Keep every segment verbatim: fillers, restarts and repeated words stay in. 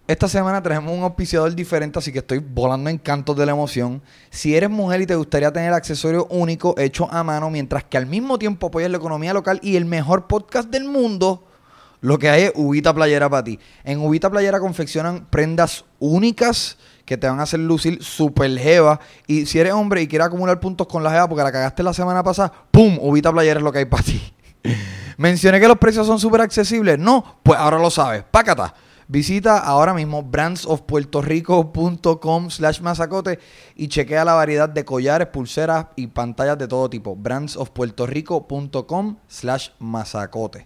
Esta semana tenemos un auspiciador diferente, así que estoy volando en cantos de la emoción. Si eres mujer y te gustaría tener accesorios únicos hechos a mano, mientras que al mismo tiempo apoyas la economía local y el mejor podcast del mundo, lo que hay es Ubita Playera para ti. En Ubita Playera confeccionan prendas únicas que te van a hacer lucir super jeva. Y si eres hombre y quieres acumular puntos con la jeva porque la cagaste la semana pasada, ¡pum! Ubita Playera es lo que hay para ti. Mencioné que los precios son súper accesibles. No, pues ahora lo sabes. Pácata. Visita ahora mismo brandsofpuertorico.com slash mazacote y chequea la variedad de collares, pulseras y pantallas de todo tipo. brandsofpuertorico.com slash mazacote.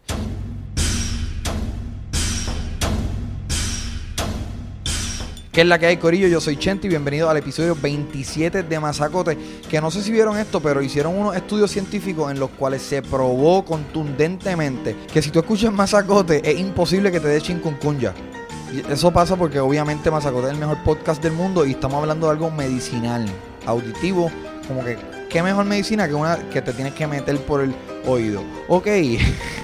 ¿Qué es la que hay, corillo? Yo soy Chente y bienvenido al episodio veintisiete de Mazacote. Que no sé si vieron esto, pero hicieron unos estudios científicos en los cuales se probó contundentemente que si tú escuchas Mazacote es imposible que te dé chikungunya. Eso pasa porque obviamente Mazacote es el mejor podcast del mundo y estamos hablando de algo medicinal, auditivo, como que qué mejor medicina que una que te tienes que meter por el oído. Ok. En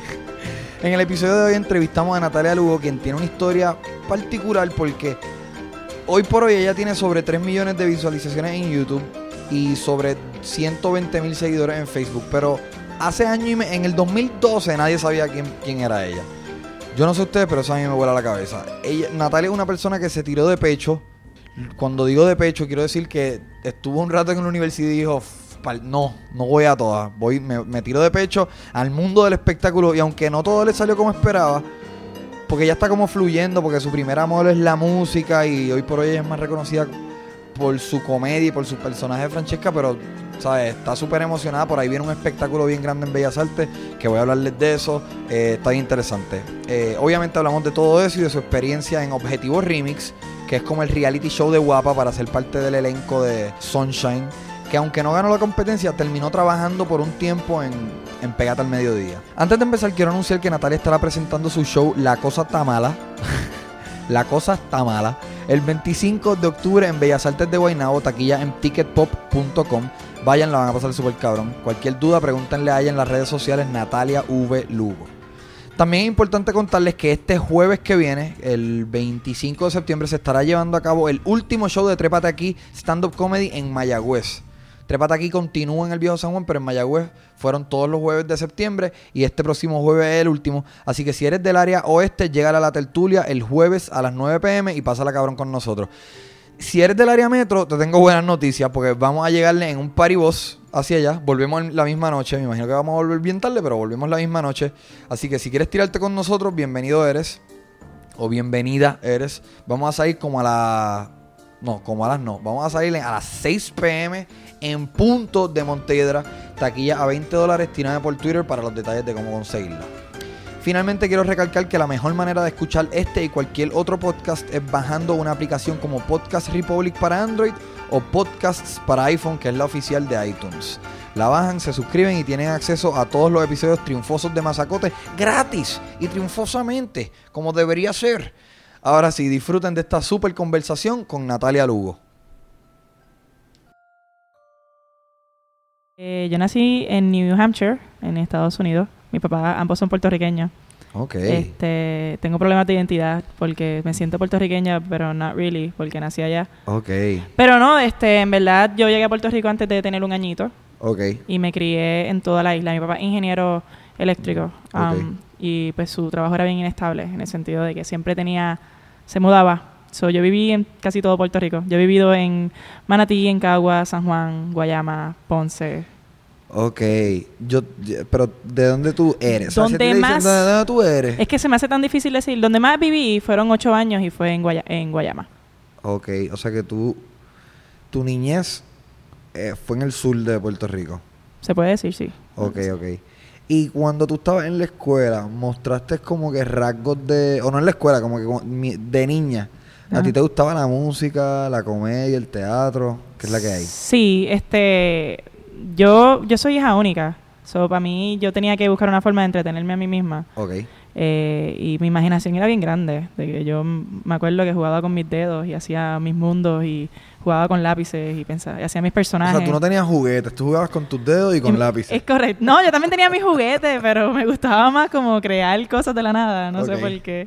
el episodio de hoy entrevistamos a Natalia Lugo, quien tiene una historia particular porque hoy por hoy ella tiene sobre tres millones de visualizaciones en YouTube y sobre ciento veinte mil seguidores en Facebook. Pero hace años y me, en el dos mil doce nadie sabía quién, quién era ella. Yo no sé ustedes, pero eso a mí me vuela la cabeza. Ella, Natalia es una persona que se tiró de pecho. Cuando digo de pecho, quiero decir que estuvo un rato en la universidad y dijo, no, no voy a todas. Voy, me, me tiro de pecho al mundo del espectáculo. Y aunque no todo le salió como esperaba, porque ella está como fluyendo, porque su primer amor es la música y hoy por hoy ella es más reconocida por su comedia y por su personaje de Francesca, pero, ¿sabes? Está súper emocionada. Por ahí viene un espectáculo bien grande en Bellas Artes, que voy a hablarles de eso. Eh, está bien interesante. Eh, obviamente hablamos de todo eso y de su experiencia en Objetivo Remix, que es como el reality show de Guapa para ser parte del elenco de Sunshine, que aunque no ganó la competencia, terminó trabajando por un tiempo en, en Pégate al Mediodía. Antes de empezar, quiero anunciar que Natalia estará presentando su show La Cosa Está Mala. La Cosa Está Mala. El veinticinco de octubre en Bellas Artes de Guaynabo, taquilla en ticket pop punto com. Vayan, la van a pasar súper cabrón. Cualquier duda, pregúntenle a ella en las redes sociales, Natalia V. Lugo. También es importante contarles que este jueves que viene, el veinticinco de septiembre, se estará llevando a cabo el último show de Trépate Aquí Stand-Up Comedy en Mayagüez. Trépate Aquí continúa en el Viejo San Juan, pero en Mayagüez fueron todos los jueves de septiembre y este próximo jueves es el último. Así que si eres del área oeste, llégale a la tertulia el jueves a las nueve pm y pásala cabrón con nosotros. Si eres del área metro, te tengo buenas noticias porque vamos a llegarle en un party bus hacia allá. Volvemos la misma noche. Me imagino que vamos a volver bien tarde, pero volvemos la misma noche. Así que si quieres tirarte con nosotros, bienvenido eres. O bienvenida eres. Vamos a salir como a las... No, como a las no. Vamos a salir a las seis pm en punto de Montehiedra. Taquilla a veinte dólares. Tírame por Twitter para los detalles de cómo conseguirla. Finalmente quiero recalcar que la mejor manera de escuchar este y cualquier otro podcast es bajando una aplicación como Podcast Republic para Android o Podcasts para iPhone, que es la oficial de iTunes. La bajan, se suscriben y tienen acceso a todos los episodios triunfosos de Mazacote gratis y triunfosamente, como debería ser. Ahora sí, disfruten de esta super conversación con Natalia Lugo. Eh, yo nací en New Hampshire, en Estados Unidos. Mis papás ambos son puertorriqueños. Ok. Este, tengo problemas de identidad porque me siento puertorriqueña, pero not really, porque nací allá. Ok. Pero no, este, en verdad yo llegué a Puerto Rico antes de tener un añito. Ok. Y me crié en toda la isla. Mi papá es ingeniero eléctrico. Um, Okay. Y pues su trabajo era bien inestable, en el sentido de que siempre tenía... Se mudaba. So, yo viví en casi todo Puerto Rico. Yo he vivido en Manatí, en Cagua, San Juan, Guayama, Ponce. Ok. Yo, yo- pero ¿de dónde tú eres? ¿Dónde O sea, si te dicen, más- ¿De dónde tú eres? Es que se me hace tan difícil decir. Donde más viví fueron ocho años y fue en, Guaya- en Guayama. Ok. O sea que tú... Tu niñez eh, fue en el sur de Puerto Rico. Se puede decir, sí. Ok, ok. Y cuando tú estabas en la escuela, mostraste como que rasgos de... O no en la escuela, como que como mi- de niña. ¿A Ajá. ti te gustaba la música, la comedia, el teatro? ¿Qué es la que hay? Sí, este... Yo, yo soy hija única. So, para mí, yo tenía que buscar una forma de entretenerme a mí misma. Ok. Eh, y mi imaginación era bien grande. De que yo m- me acuerdo que jugaba con mis dedos y hacía mis mundos y jugaba con lápices y pensaba, y hacía mis O personajes. sea, tú no tenías juguetes, tú jugabas con tus dedos y con Y- lápices. Es correcto. No, yo también tenía mis juguetes, pero me gustaba más como crear cosas de la nada. No Ok. sé por qué.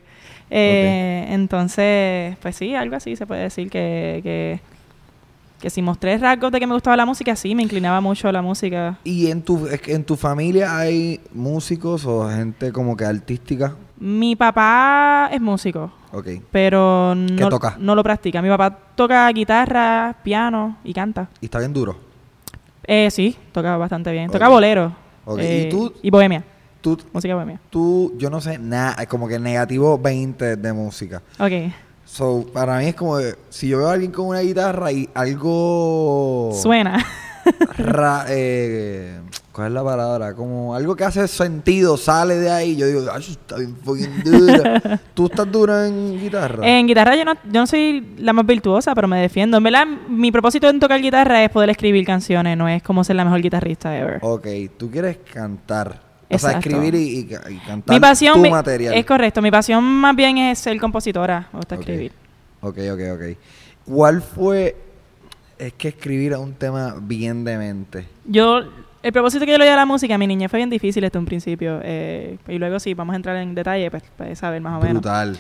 Eh, okay. Entonces, pues sí, algo así se puede decir que, que, que si mostré rasgos de que me gustaba la música, sí, me inclinaba mucho a la música. ¿Y en tu, en tu familia hay músicos o gente como que artística? Mi papá es músico. Okay. Pero no, ¿Qué toca? no lo practica. Mi papá toca guitarra, piano y canta. ¿Y está bien duro? Eh, sí, toca bastante bien. Okay. Toca bolero. Okay. Eh, ¿Y tú? Y bohemia. Tú, música bohemia. Tú, yo no sé nada, como que negativo veinte de música. Ok. So, para mí es como que, si yo veo a alguien con una guitarra y algo... Suena. ra, eh, ¿Cuál es la palabra? Como algo que hace sentido, sale de ahí. Yo digo, ay, está bien fucking dura. ¿Tú estás dura en guitarra? En guitarra yo no, yo no soy la más virtuosa, pero me defiendo. En verdad, mi propósito en tocar guitarra es poder escribir canciones, no es como ser la mejor guitarrista ever. Ok, tú quieres cantar. Exacto. O sea, escribir y, y, y cantar mi pasión, tu mi, material. Es correcto. Mi pasión más bien es ser compositora. Me gusta okay. escribir. Ok, ok, ok. ¿Cuál fue...? Es que escribir es un tema bien demente. Yo... El propósito que yo le di a la música, a mi niñez fue bien difícil desde un principio. Eh, y luego sí, vamos a entrar en detalle, pues, para saber más o menos. Brutal.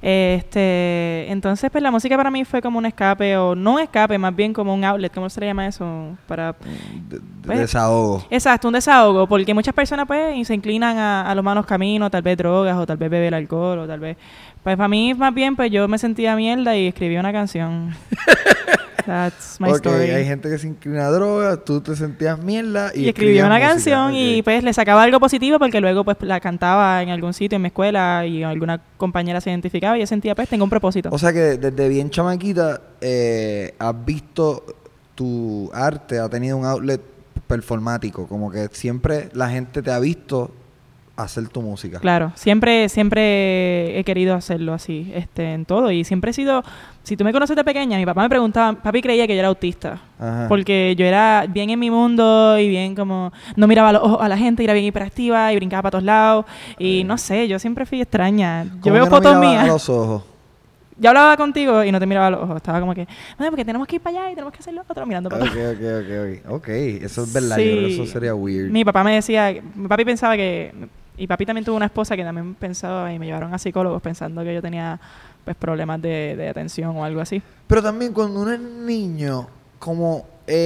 Este, entonces, pues la música para mí fue como un escape, o no un escape, más bien como un outlet, ¿cómo se le llama eso? Para... De, de pues, desahogo. Exacto, un desahogo, porque muchas personas pues se inclinan a, a los malos caminos, tal vez drogas, o tal vez beber alcohol, o tal vez... Pues para mí, más bien, pues yo me sentía mierda y escribí una canción. That's my okay, story. Hay gente que se inclina a drogas, tú te sentías mierda y, y escribí una música. canción okay. Y pues le sacaba algo positivo porque luego pues la cantaba en algún sitio en mi escuela y alguna compañera se identificaba y yo sentía pues tengo un propósito. O sea que desde bien chamaquita eh, has visto tu arte, ha tenido un outlet performático, como que siempre la gente te ha visto hacer tu música. Claro, siempre siempre he querido hacerlo así, este, en todo. Y siempre he sido, si tú me conoces de pequeña, mi papá me preguntaba, papi creía que yo era autista. Ajá. Porque yo era bien en mi mundo y bien como, no miraba a los ojos a la gente, era bien hiperactiva y brincaba para todos lados. Y eh. no sé, yo siempre fui extraña. Yo veo no fotos mías. A los ojos? Yo hablaba contigo y no te miraba a los ojos. Estaba como que, no, porque tenemos que ir para allá y tenemos que hacer lo otro, mirando para atrás. Ok, ok, ok, ok. Ok, eso es verdad. Sí. Yo creo que eso sería weird. Mi papá me decía, mi papi pensaba que... Y papi también tuvo una esposa que también pensaba y me llevaron a psicólogos pensando que yo tenía pues problemas de, de atención o algo así. Pero también cuando uno es niño, como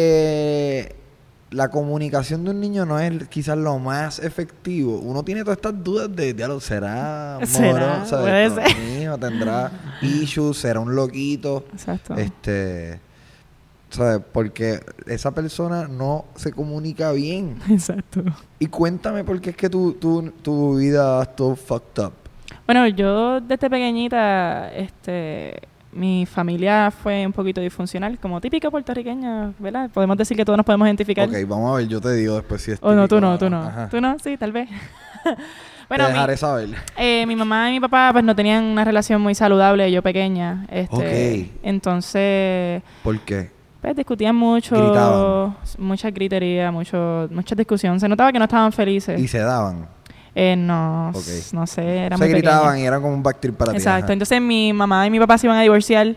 eh, la comunicación de un niño no es quizás lo más efectivo. Uno tiene todas estas dudas de, de ¿será moro? Puede ser. Mi hijo tendrá issues, será un loquito. Exacto. Este... ¿Sabes? Porque esa persona no se comunica bien. Exacto. Y cuéntame por qué es que tu, tu, tu vida estuvo fucked up. Bueno, yo desde pequeñita, este, mi familia fue un poquito disfuncional, como típico puertorriqueño, ¿verdad? Podemos decir que todos nos podemos identificar. Ok, vamos a ver, yo te digo después si es típico. O no, tú no, tú no. Ajá. Tú no, sí, tal vez. Bueno, te dejaré mi, saber. Eh, mi mamá y mi papá pues no tenían una relación muy saludable, yo pequeña. Este, ok. Entonces... ¿Por qué? Pues discutían mucho, gritaban. Mucha gritería, mucho, mucha discusión. Se notaba que no estaban felices. ¿Y se daban? Eh, no, okay. no sé, era muy Se gritaban pequeña. Y eran como un backtrip para ti. Exacto. Ajá. Entonces mi mamá y mi papá se iban a divorciar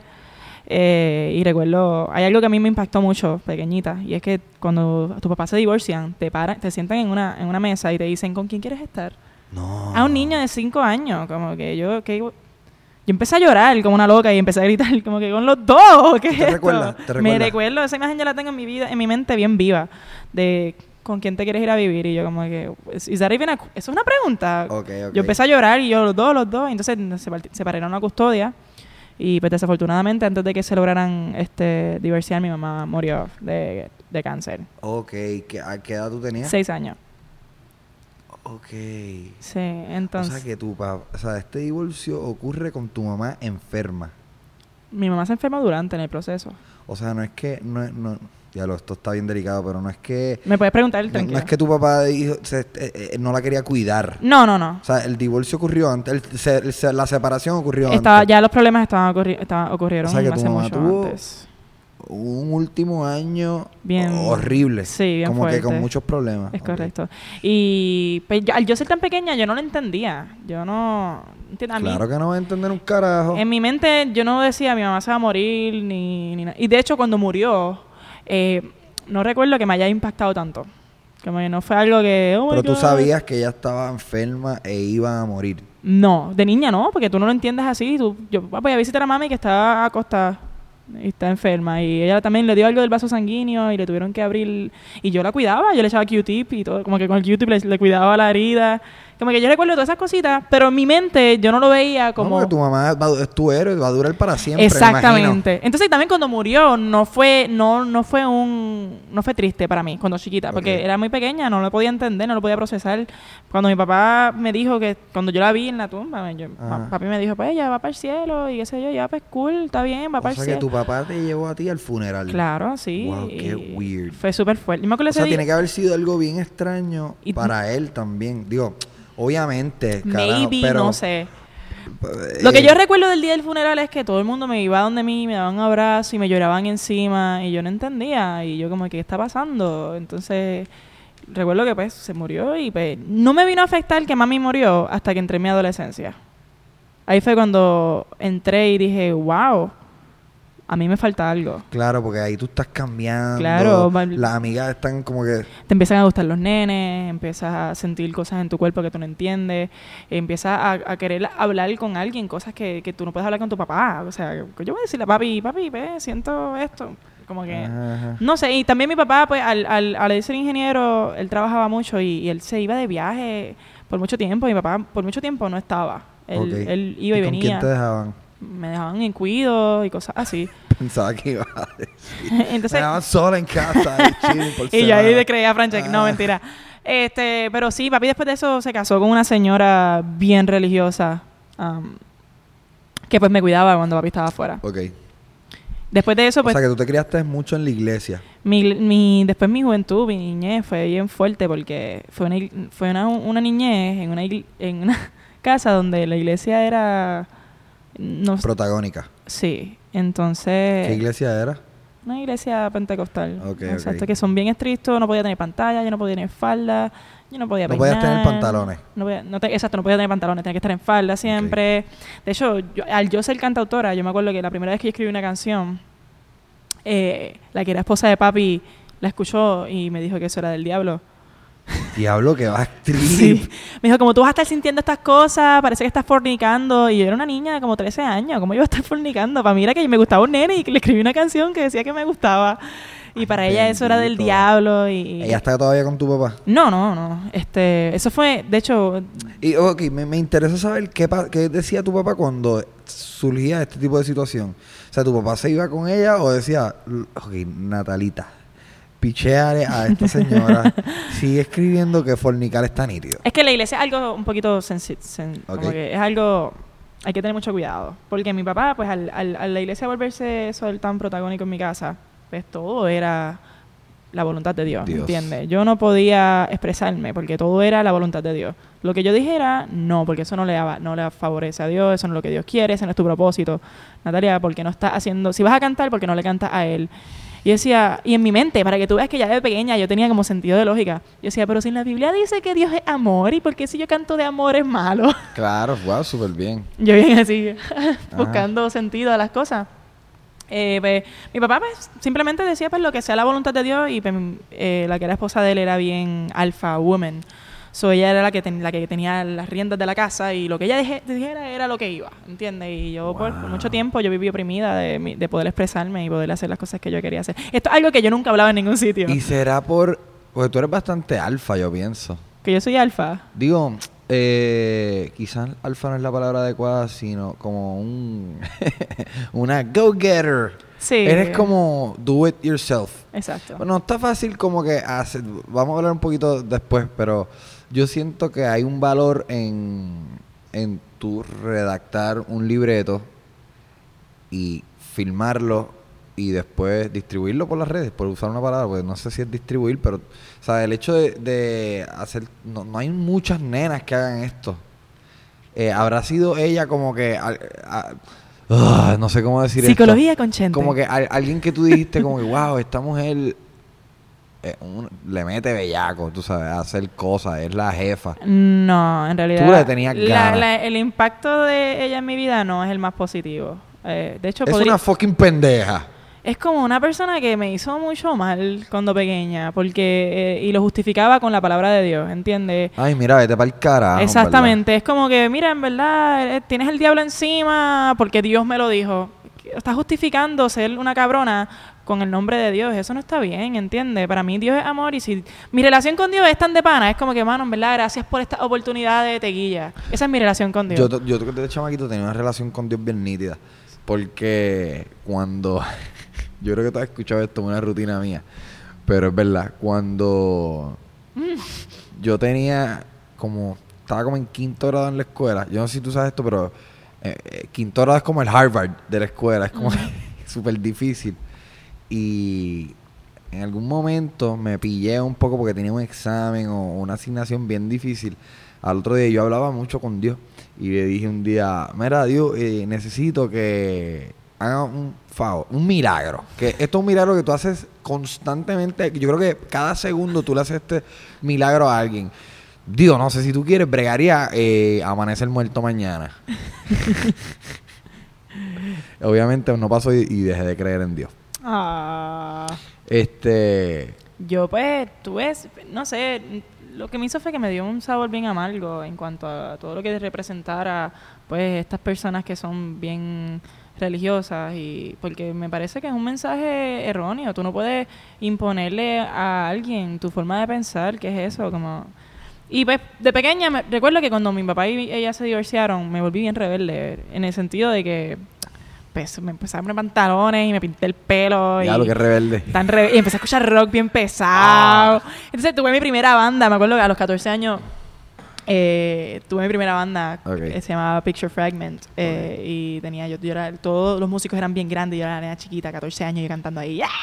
eh, y recuerdo, hay algo que a mí me impactó mucho, pequeñita, y es que cuando tus papás se divorcian, te paran, te sientan en una en una mesa y te dicen, ¿con quién quieres estar? No. A un niño de cinco años, como que yo... que Yo empecé a llorar como una loca y empecé a gritar como que con los dos. ¿Qué es ¿Te esto? recuerdas? ¿Te recuerdas? Me recuerdo, esa imagen ya la tengo en mi vida, en mi mente bien viva, de con quién te quieres ir a vivir. Y yo como que, ¿is that even a, ¿eso es una pregunta? Okay, okay. Yo empecé a llorar y yo los dos, los dos. Y entonces se separaron a custodia. Y pues desafortunadamente antes de que se lograran este divorciar, mi mamá murió de, de cáncer. Ok, ¿Qué, ¿a qué edad tú tenías? Seis años. Ok. Sí, entonces... O sea que tu papá, o sea, este divorcio ocurre con tu mamá enferma. Mi mamá se enfermó durante en el proceso. O sea, no es que, no, no, ya lo, esto está bien delicado, pero no es que... Me puedes preguntar, no, tranquilo. no es que tu papá dijo, se, eh, eh, no la quería cuidar. No, no, no. O sea, el divorcio ocurrió antes, el, se, se, la separación ocurrió Estaba, antes. Ya los problemas estaban, ocurri estaban ocurrieron o sea, que hace tu mamá mucho tuvo antes. Un último año bien horrible. Sí, bien como fuerte. que con muchos problemas. Es okay. correcto. Y pues, yo, al yo ser tan pequeña, yo no lo entendía. Yo no... A claro mí, que no voy a entender un carajo. En mi mente, yo no decía, mi mamá se va a morir, ni, ni nada. Y de hecho, cuando murió, eh, no recuerdo que me haya impactado tanto. Como que no fue algo que... Oh Pero my tú God. sabías que ella estaba enferma e iba a morir. No, de niña no, porque tú no lo entiendes así. Tú, yo voy a visitar a mami que está acostada y está enferma. Y ella también le dio algo del vaso sanguíneo y le tuvieron que abrir. Y yo la cuidaba, yo le echaba Q-tip y todo. Como que con el Q-tip le, le cuidaba la herida. Como que yo recuerdo todas esas cositas, pero en mi mente yo no lo veía como... No, tu mamá va, es tu héroe, va a durar para siempre, exactamente. imagino. Entonces también cuando murió no fue no no fue un no fue triste para mí cuando chiquita, porque okay. era muy pequeña, no lo podía entender, no lo podía procesar. Cuando mi papá me dijo que cuando yo la vi en la tumba, yo, papi me dijo, pues ella va para el cielo y qué sé yo, ya pues cool, está bien, va para el cielo. O sea que tu papá te llevó a ti al funeral. Claro, sí. Wow, qué weird. Fue súper fuerte. Y me acuerdo o sea, ese tiene día, que haber sido algo bien extraño y para él también. Digo, obviamente, carajo, maybe, pero, no sé. Eh, Lo que yo recuerdo del día del funeral es que todo el mundo me iba donde mí, me daban un abrazo y me lloraban encima y yo no entendía. Y yo como, ¿qué está pasando? Entonces, recuerdo que pues se murió y pues no me vino a afectar que mami murió hasta que entré en mi adolescencia. Ahí fue cuando entré y dije, wow, a mí me falta algo. Claro, porque ahí tú estás cambiando. Claro. Las amigas están como que... Te empiezan a gustar los nenes, empiezas a sentir cosas en tu cuerpo que tú no entiendes, empiezas a, a querer hablar con alguien, cosas que, que tú no puedes hablar con tu papá. O sea, yo voy a decirle a papi, papi, ve, siento esto. Como que... Ajá. No sé, y también mi papá, pues, al, al, al ser ingeniero, él trabajaba mucho y, y él se iba de viaje por mucho tiempo. Mi papá por mucho tiempo no estaba. Él, okay. él iba y, ¿Y venía. ¿Con quién te dejaban? Me dejaban en cuido y cosas así. Pensaba que iba a decir. Entonces, me dejaban sola en casa. Chilling por y yo ahí le creía a Francesca. Ah. No, mentira. Este, pero sí, papi después de eso se casó con una señora bien religiosa. Um, que pues me cuidaba cuando papi estaba afuera. Ok. Después de eso, pues... O sea, que tú te criaste mucho en la iglesia. Mi, mi, después mi juventud, mi niñez fue bien fuerte porque fue una, fue una, una niñez en una, en una casa donde la iglesia era... No, protagónica. Sí, entonces... ¿Qué iglesia era? Una iglesia pentecostal. Okay, exacto, okay. Que son bien estrictos, no podía tener pantalla, yo no podía tener falda, yo no podía No peinar, podías tener pantalones. No podía, no te, exacto, no podía tener pantalones, tenía que estar en falda siempre. Okay. De hecho, yo, al yo ser cantautora, yo me acuerdo que la primera vez que yo escribí una canción, eh, la que era esposa de papi la escuchó y me dijo que eso era del diablo. Diablo, que va a trip. Sí. Me dijo, como tú vas a estar sintiendo estas cosas, parece que estás fornicando. Y yo era una niña de como trece años, ¿cómo yo iba a estar fornicando? Para mí era que me gustaba un nene y que le escribí una canción que decía que me gustaba. Y para Ay, ella bendito. Eso era del diablo. Y, ¿Ella está todavía con tu papá? No, no, no. Este, eso fue, de hecho... Y, ok, me, me interesa saber qué, qué decía tu papá cuando surgía este tipo de situación. O sea, ¿tu papá se iba con ella o decía, ok, Natalita, picheale a esta señora, sigue escribiendo que fornicar está nítido? Es que la iglesia es algo un poquito sensible, sen, okay. Como que es algo, hay que tener mucho cuidado, porque mi papá, pues al, al, a la iglesia volverse eso tan protagónico en mi casa, pues todo era la voluntad de Dios, Dios. ¿Entiendes? Yo no podía expresarme porque todo era la voluntad de Dios. Lo que yo dijera, no, porque eso no le, no le favorece a Dios, eso no es lo que Dios quiere, ese no es tu propósito. Natalia, ¿por qué no estás haciendo? Si vas a cantar, ¿por qué no le cantas a Él? Y yo decía, y en mi mente, para que tú veas que ya de pequeña yo tenía como sentido de lógica, yo decía, pero si en la Biblia dice que Dios es amor, ¿y por qué si yo canto de amor es malo? Claro, wow, súper bien. Yo bien así, buscando sentido a las cosas. Eh, pues, mi papá pues, simplemente decía pues lo que sea la voluntad de Dios y pues, eh, la que era esposa de él era bien alpha woman. So, ella era la que, ten, la que tenía las riendas de la casa y lo que ella dije, dijera era lo que iba, ¿entiendes? Y yo wow. por, por mucho tiempo yo viví oprimida de, de poder expresarme y poder hacer las cosas que yo quería hacer. Esto es algo que yo nunca hablaba en ningún sitio. Y será por... Porque tú eres bastante alfa, yo pienso. ¿Que yo soy alfa? Digo, eh, quizás alfa no es la palabra adecuada, sino como un... una go-getter. Sí. Eres como do it yourself. Exacto. Bueno, está fácil como que hacer... Vamos a hablar un poquito después, pero... Yo siento que hay un valor en, en tu redactar un libreto y filmarlo y después distribuirlo por las redes, por usar una palabra, pues no sé si es distribuir, pero, o sea, el hecho de, de hacer... No, no hay muchas nenas que hagan esto. Eh, habrá sido ella como que... A, a, uh, no sé cómo decir esto. Psicología con Chente. Como que a, alguien que tú dijiste como que, wow, esta mujer... Un, le mete bellaco, tú sabes, a hacer cosas, es la jefa. No, en realidad... Tú le tenías la, ganas. La, el impacto de ella en mi vida no es el más positivo. Eh, de hecho, es podría, una fucking pendeja. es como una persona que me hizo mucho mal cuando pequeña, porque, eh, y lo justificaba con la palabra de Dios, ¿entiendes? Ay, mira, vete para el carajo. Exactamente, es como que, mira, en verdad, tienes el diablo encima porque Dios me lo dijo. Estás justificando ser una cabrona con el nombre de Dios, eso no está bien, ¿entiendes? Para mí Dios es amor y si mi relación con Dios es tan de pana, es como que, mano, en verdad, gracias por esta oportunidad de teguilla. Esa es mi relación con Dios. Yo, yo desde chamaquito tenía una relación con Dios bien nítida, porque cuando... Yo creo que tú has escuchado esto, una rutina mía. Pero es verdad, cuando mm. yo tenía como... Estaba como en quinto grado en la escuela. Yo no sé si tú sabes esto, pero... Eh, eh, quinto grado es como el Harvard de la escuela. Es como mm. súper difícil. Y en algún momento me pillé un poco porque tenía un examen o una asignación bien difícil. Al otro día yo hablaba mucho con Dios. Y le dije un día... Mira, Dios, eh, necesito que... haga un favor, un milagro. Que esto es un milagro que tú haces constantemente. Yo creo que cada segundo tú le haces este milagro a alguien. Dios, no sé si tú quieres, bregaría eh, amanecer muerto mañana. Obviamente no pasó y, y dejé de creer en Dios. Ah. Este... Yo pues, tú ves, no sé, lo que me hizo fue que me dio un sabor bien amargo en cuanto a todo lo que representara pues estas personas que son bien religiosas, y porque me parece que es un mensaje erróneo. Tú no puedes imponerle a alguien tu forma de pensar, ¿qué es eso? Como... Y pues de pequeña me, recuerdo que cuando mi papá y ella se divorciaron me volví bien rebelde, en el sentido de que pues, me empecé a poner pantalones y me pinté el pelo. Ya, y lo que rebelde. Tan rebe- y empecé a escuchar rock bien pesado. Ah. Entonces tuve mi primera banda, me acuerdo que a los catorce años Eh, tuve mi primera banda, okay, que se llamaba Picture Fragment, eh, okay, y tenía yo, yo era, todos los músicos eran bien grandes, yo era la nena chiquita, catorce años, yo cantando ahí, ¡yeah!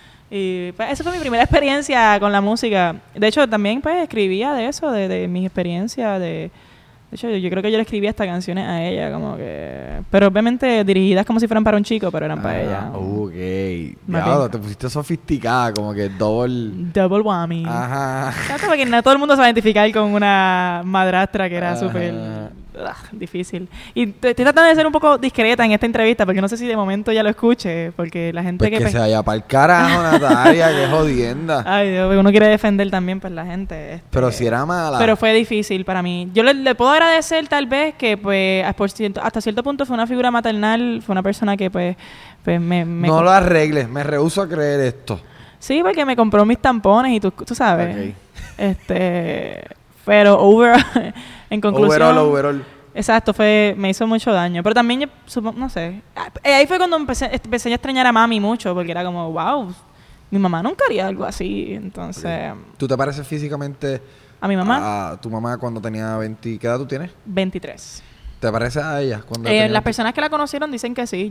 Y pues esa fue mi primera experiencia con la música. De hecho también pues escribía de eso, de, de mis experiencias, de De hecho, yo, yo creo que yo le escribía hasta canciones a ella, como que... Pero obviamente dirigidas como si fueran para un chico, pero eran ah, para ella. Ok. Claro, te pusiste sofisticada, como que double... Double whammy. Ajá. Claro, porque no todo el mundo se va a identificar con una madrastra que era súper... Uh, difícil. Y estoy tratando de ser un poco discreta en esta entrevista, porque no sé si de momento ya lo escuche, porque la gente pues que... que pe- se vaya para el carajo, Natalia, qué jodienda. Ay, Dios, uno quiere defender también pues la gente. Este, pero si era mala. Pero fue difícil para mí. Yo le, le puedo agradecer tal vez que pues por cierto, hasta cierto punto fue una figura maternal, fue una persona que pues, pues me, me... No lo arregles, me rehúso a creer esto. Sí, porque me compró mis tampones y tú, tú sabes. Okay. Este... Pero overall, en conclusión... Overall, overall. Exacto, fue, me hizo mucho daño. Pero también, yo supongo, no sé. Ahí fue cuando empecé, empecé a extrañar a mami mucho, porque era como, wow, mi mamá nunca haría algo así. Entonces... Okay. ¿Tú te pareces físicamente a mi mamá? A tu mamá cuando tenía veinte... ¿Qué edad tú tienes? veintitrés. ¿Te pareces a ella? Cuando eh, las personas que la conocieron dicen que sí.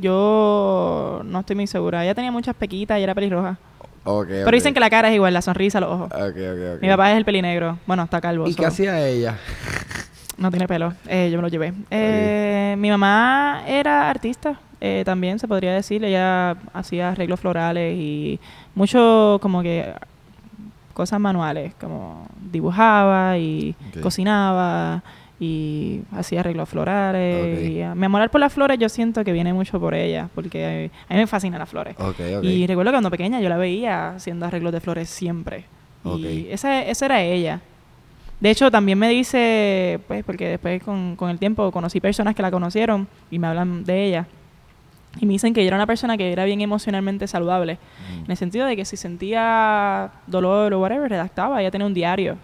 Yo no estoy muy segura. Ella tenía muchas pequitas y era pelirroja. Okay, pero dicen okay. que la cara es igual, la sonrisa, los ojos. Okay, okay, okay. Mi papá es el pelinegro. Bueno, está calvo. ¿Y solo. qué hacía ella? No tiene pelo. Eh, yo me lo llevé. Eh, okay. Mi mamá era artista. Eh, también se podría decir. Ella hacía arreglos florales y mucho como que cosas manuales. Como dibujaba y okay. cocinaba y hacía arreglos florales. Okay. Y, uh, mi amor por las flores yo siento que viene mucho por ella, porque a mí me fascinan las flores. Okay, okay. Y recuerdo que cuando pequeña yo la veía haciendo arreglos de flores siempre. Okay. Y esa, esa era ella. De hecho, también me dice, pues, porque después con, con el tiempo conocí personas que la conocieron y me hablan de ella. Y me dicen que ella era una persona que era bien emocionalmente saludable. Mm. En el sentido de que si sentía dolor o whatever, redactaba. Ella tenía un diario.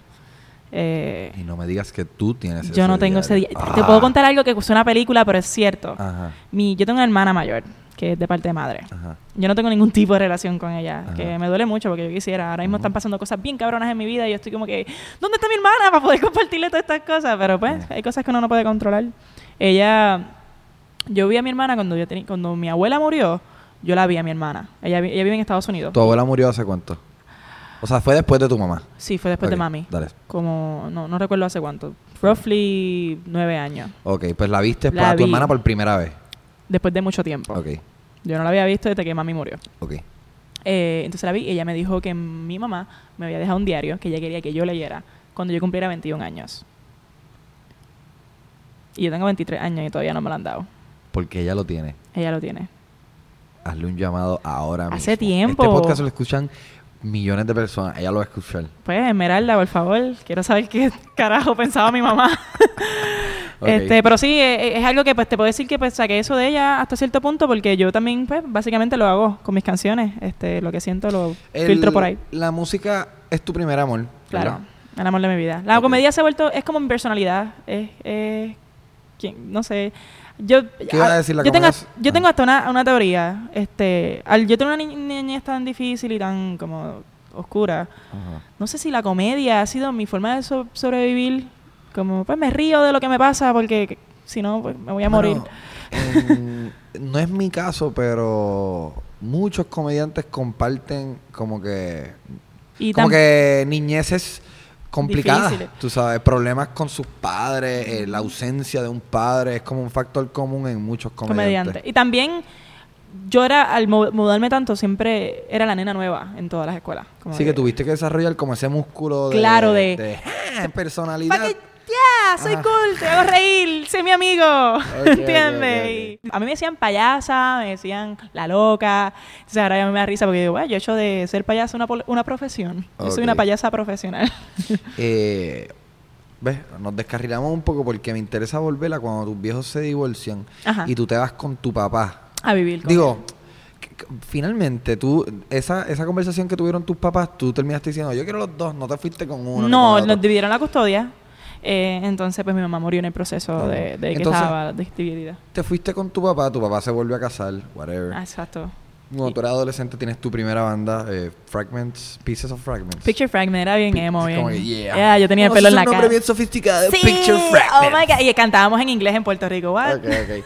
Eh, y no me digas que tú tienes ese Yo no tengo diario. ese diario. Ah. Te puedo contar algo que es una película, pero es cierto. Ajá. Mi, yo tengo una hermana mayor, que es de parte de madre. Ajá. Yo no tengo ningún tipo de relación con ella, Ajá. que me duele mucho porque yo quisiera. Ahora mismo uh-huh. están pasando cosas bien cabronas en mi vida y yo estoy como que, ¿dónde está mi hermana para poder compartirle todas estas cosas? Pero pues, uh-huh. hay cosas que uno no puede controlar. Ella, yo vi a mi hermana cuando yo tenía, cuando mi abuela murió, yo la vi a mi hermana. Ella, ella vive en Estados Unidos. ¿Tu abuela murió hace cuánto? O sea, ¿fue después de tu mamá? Sí, fue después okay, de mami. Dale. Como, no, no recuerdo hace cuánto. Roughly nueve años. Ok, pues la viste la a tu vi. hermana por primera vez. Después de mucho tiempo. Ok. Yo no la había visto desde que mami murió. Ok. Eh, entonces la vi y ella me dijo que mi mamá me había dejado un diario que ella quería que yo leyera cuando yo cumpliera veintiún años. Y yo tengo veintitrés años y todavía no me lo han dado. Porque ella lo tiene. Ella lo tiene. hazle un llamado ahora mismo. Hace tiempo. Este podcast lo escuchan millones de personas. Ella lo va a escuchar. Pues, Esmeralda, por favor. Quiero saber qué carajo pensaba mi mamá. Okay. Este, pero sí, es, es algo que pues te puedo decir que pues saqué eso de ella hasta cierto punto porque yo también, pues, básicamente lo hago con mis canciones. Este, lo que siento lo El, filtro por ahí. La música es tu primer amor. Claro, ¿verdad? El amor de mi vida. La okay. comedia se ha vuelto, es como mi personalidad. Es, es ¿quién? No sé. Yo, ¿Qué iba a decir la yo tengo, es? yo tengo hasta una, una teoría. Este, al yo tengo una ni- niñez tan difícil y tan como oscura. Uh-huh. No sé si la comedia ha sido mi forma de so- sobrevivir. Como, pues me río de lo que me pasa porque si no, pues me voy a morir. Bueno, eh, no es mi caso, pero muchos comediantes comparten como que y como tam- que niñeces complicadas, difíciles. Tú sabes, problemas con sus padres, eh, la ausencia de un padre es como un factor común en muchos comediantes. Comediante. Y también yo era, al mudarme tanto, siempre era la nena nueva en todas las escuelas. Como sí, que, que tuviste que desarrollar como ese músculo de, claro, de, de, de personalidad. ¡Ya! ¡Soy ah. cool! ¡Te hago reír! ¡Sé mi amigo! Okay, ¿entiendes? Okay, okay. A mí me decían payasa, me decían la loca. Entonces ahora ya me da risa porque digo, bueno, yo he hecho de ser payasa una, una profesión. Yo okay. soy una payasa profesional. eh, ¿Ves? Nos descarrilamos un poco porque me interesa volver a cuando tus viejos se divorcian. Ajá. Y tú te vas con tu papá. A vivir con Digo... Finalmente, tú, esa esa conversación que tuvieron tus papás, tú terminaste diciendo, yo quiero los dos, no te fuiste con uno. No, con nos dividieron la custodia. Eh, entonces, pues mi mamá murió en el proceso uh-huh. de, de que entonces, estaba dividida. Te fuiste con tu papá, tu papá se volvió a casar, whatever. Ah, exacto. Cuando sí. tú eras adolescente, tienes tu primera banda, eh, Fragments, Pieces of Fragments. Picture Fragment, era bien P- emo, bien. Como que, yeah. yeah. Yo tenía no, el pelo en la cara. Es un nombre bien sofisticado, sí. Picture Fragments. Oh my God. Y cantábamos en inglés en Puerto Rico, what? Ok, ok.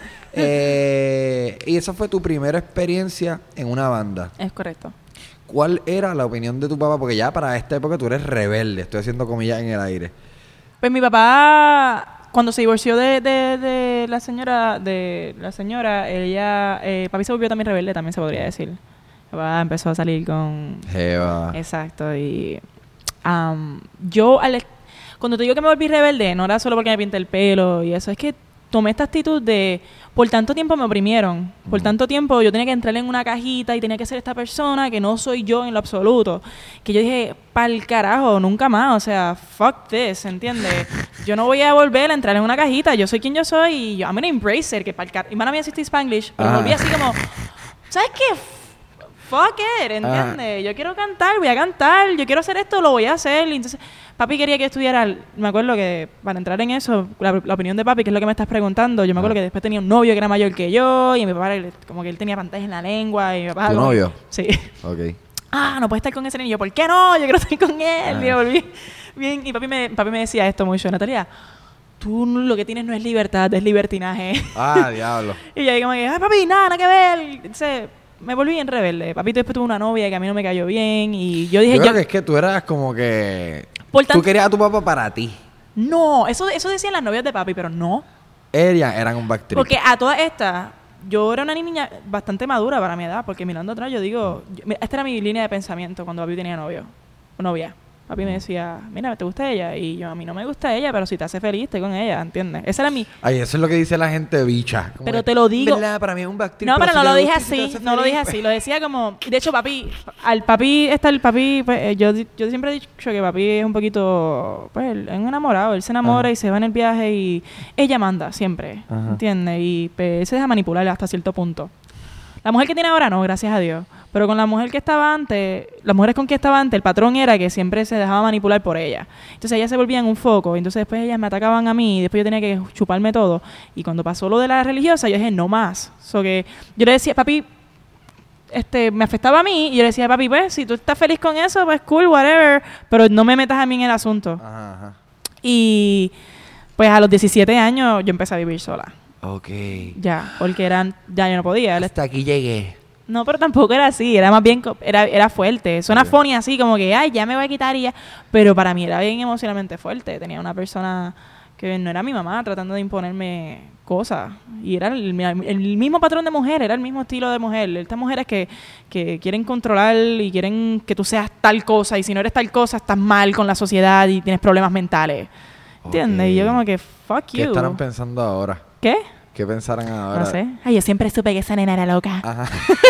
eh, y esa fue tu primera experiencia en una banda. Es correcto. ¿Cuál era la opinión de tu papá? Porque ya para esta época tú eres rebelde. Estoy haciendo comillas en el aire. Pues mi papá, cuando se divorció de, de, de la señora, de la señora, ella, eh, papi se volvió también rebelde, también se podría decir. Papá empezó a salir con... Jeva. Exacto, y um, yo, al, cuando te digo que me volví rebelde, no era solo porque me pinté el pelo y eso, es que tomé esta actitud de, por tanto tiempo me oprimieron, por tanto tiempo yo tenía que entrar en una cajita y tenía que ser esta persona que no soy yo en lo absoluto, que yo dije, pa'l carajo, nunca más, o sea, fuck this, ¿entiendes? Yo no voy a volver a entrar en una cajita, yo soy quien yo soy y yo, I'm gonna embrace it, que pa'l carajo, y mala mía asistí Spanglish, pero ah. volví así como, ¿sabes qué? Fuck it, ¿entiendes? Ah. Yo quiero cantar, voy a cantar, yo quiero hacer esto, lo voy a hacer. Y entonces, papi quería que estudiara, me acuerdo que para entrar en eso, la, la opinión de papi, que es lo que me estás preguntando, yo me acuerdo ah. que después tenía un novio que era mayor que yo, y mi papá, como que él tenía pantallas en la lengua, y mi papá... ¿Tu como, novio? Sí. Ok. Ah, no puedes estar con ese niño. ¿Por qué no? Yo quiero estar con él. Ah. Y volví bien, y papi me, papi me decía esto mucho, Natalia, tú lo que tienes no es libertad, es libertinaje. Ah, diablo. Y yo ahí como que, ah, papi, nada, nada que ver. Entonces... me volví bien rebelde. Papito después tuvo una novia que a mí no me cayó bien y yo dije... Yo creo yo, que es que tú eras como que... Por tanto, tú querías a tu papá para ti. No, eso eso decían las novias de papi, pero no. Ellas eran un backtrip. Porque a todas estas, yo era una niña bastante madura para mi edad, porque mirando atrás yo digo... Yo, esta era mi línea de pensamiento cuando papi tenía novio o novia. Papi me decía, mira, ¿te gusta ella? Y yo, a mí no me gusta ella, pero si te hace feliz, estoy con ella, ¿entiendes? Esa era mi... Ay, eso es lo que dice la gente bicha. Como pero que, te lo digo... ¿verdad? Para mí es un backtrip. No, pero, pero si no lo dije gusta, así, si no feliz, lo dije así. Lo decía como... De hecho, papi... Al papi está el papi... Pues, eh, yo, yo siempre he dicho que papi es un poquito... Pues, es un enamorado. Él se enamora Ajá. y se va en el viaje y... Ella manda siempre, Ajá. ¿entiendes? Y pues, él se deja manipular hasta cierto punto. La mujer que tiene ahora no, gracias a Dios. Pero con la mujer que estaba antes, las mujeres con que estaba antes, el patrón era que siempre se dejaba manipular por ella. Entonces ellas se volvían un foco, entonces después ellas me atacaban a mí y después yo tenía que chuparme todo. Y cuando pasó lo de la religiosa, yo dije, no más. So que yo le decía, papi, este, me afectaba a mí y yo le decía, papi, pues, si tú estás feliz con eso, pues cool, whatever, pero no me metas a mí en el asunto. Ajá, ajá. Y pues a los diecisiete años yo empecé a vivir sola. Ok. Ya, porque eran, ya yo no podía. Hasta aquí llegué. No, pero tampoco era así, era más bien, era, era fuerte. Suena okay. funny así, como que, ay, ya me voy a quitar y ya. Pero para mí era bien emocionalmente fuerte. Tenía una persona que no era mi mamá tratando de imponerme cosas. Y era el, el mismo patrón de mujer, era el mismo estilo de mujer. Estas mujeres que, que quieren controlar y quieren que tú seas tal cosa. Y si no eres tal cosa, estás mal con la sociedad y tienes problemas mentales. ¿Entiendes? Okay. Y yo como que, fuck you. ¿Qué estarán pensando ahora? ¿Qué? ¿Qué pensarán ahora? No sé. Ay, yo siempre supe que esa nena era loca. Ajá.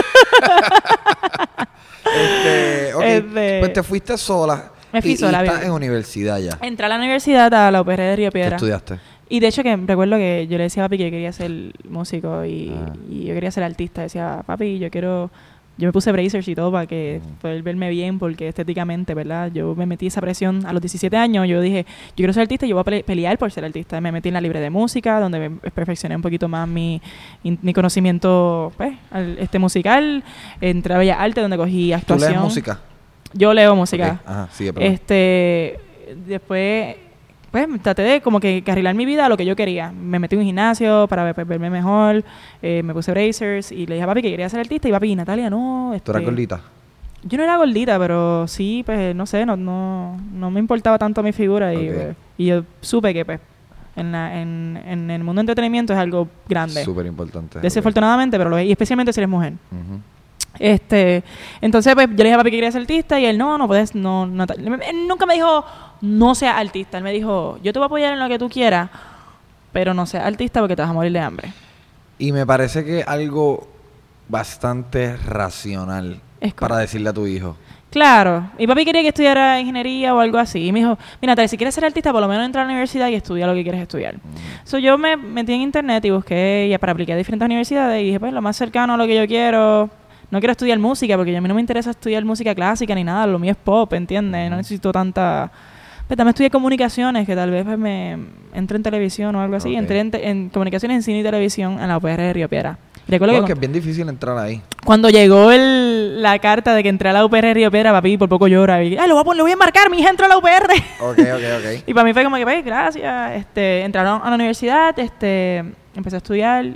este, ok, Este- pues te fuiste sola. Me fui y, sola, y estás bien. en universidad ya. Entré a la universidad, a la U P R de Río ¿Qué Piedra. estudiaste? Y de hecho que recuerdo que yo le decía a papi que yo quería ser músico y, Ah. y yo quería ser artista. Decía, papi, yo quiero... Yo me puse bracers y todo para que Mm. poder verme bien, porque estéticamente, ¿verdad? Yo me metí esa presión a los diecisiete años. Yo dije, yo quiero ser artista y yo voy a pele- pelear por ser artista. Me metí en la libre de música, donde me perfeccioné un poquito más mi, in- mi conocimiento pues, al- este musical. Entré a Bellas Artes, donde cogí ¿Tú actuación. lees música? Yo leo música. Ok, ajá, sigue, perdón. Este, después, pues traté de como que carrilar mi vida a lo que yo quería. Me metí en un gimnasio para ver- verme mejor, eh, me puse bracers y le dije a papi que quería ser artista y papi, Natalia, no. ¿Tú eras este, gordita? Yo no era gordita, pero sí, pues no sé, no, no, no me importaba tanto mi figura y, Ok. pues, y yo supe que pues en, la, en, en el mundo del entretenimiento es algo grande. Súper importante. Desafortunadamente, pero lo es, y especialmente si eres mujer. Ujú. Este, entonces pues yo le dije a papi que quería ser artista y él no, no puedes, no, no, él nunca me dijo no seas artista, él me dijo yo te voy a apoyar en lo que tú quieras, pero no seas artista porque te vas a morir de hambre. Y me parece que algo bastante racional Es para correcto. decirle a tu hijo. Claro, y papi quería que estudiara ingeniería o algo así y me dijo, mira Natalia, si quieres ser artista por lo menos entra a la universidad y estudia lo que quieres estudiar. So, yo me metí en internet y busqué ya para aplicar a diferentes universidades y dije pues lo más cercano a lo que yo quiero. No quiero estudiar música porque a mí no me interesa estudiar música clásica ni nada. Lo mío es pop, ¿entiendes? No necesito tanta... Pero también estudié comunicaciones, que tal vez pues, me entré en televisión o algo así. Ok. Entré en, te- en comunicaciones en cine y televisión en la U P R de Río Piedra. Y recuerdo No, que que cu- es bien difícil entrar ahí. cuando llegó el, la carta de que entré a la U P R de Río Piedra, papi, por poco llora. Y, Ay, lo voy a, pon- lo voy a marcar, mi hija entró a la U P R. Ok, ok, ok. Y para mí fue como que, pues, gracias. Este, entraron a la universidad, este, empecé a estudiar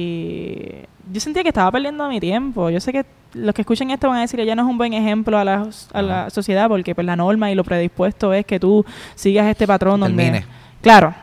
y yo sentía que estaba perdiendo mi tiempo. Yo sé que los que escuchen esto van a decir que ya no es un buen ejemplo a la, a la Ajá. sociedad porque pues la norma y lo predispuesto es que tú sigas este patrón donde... Termine. Claro.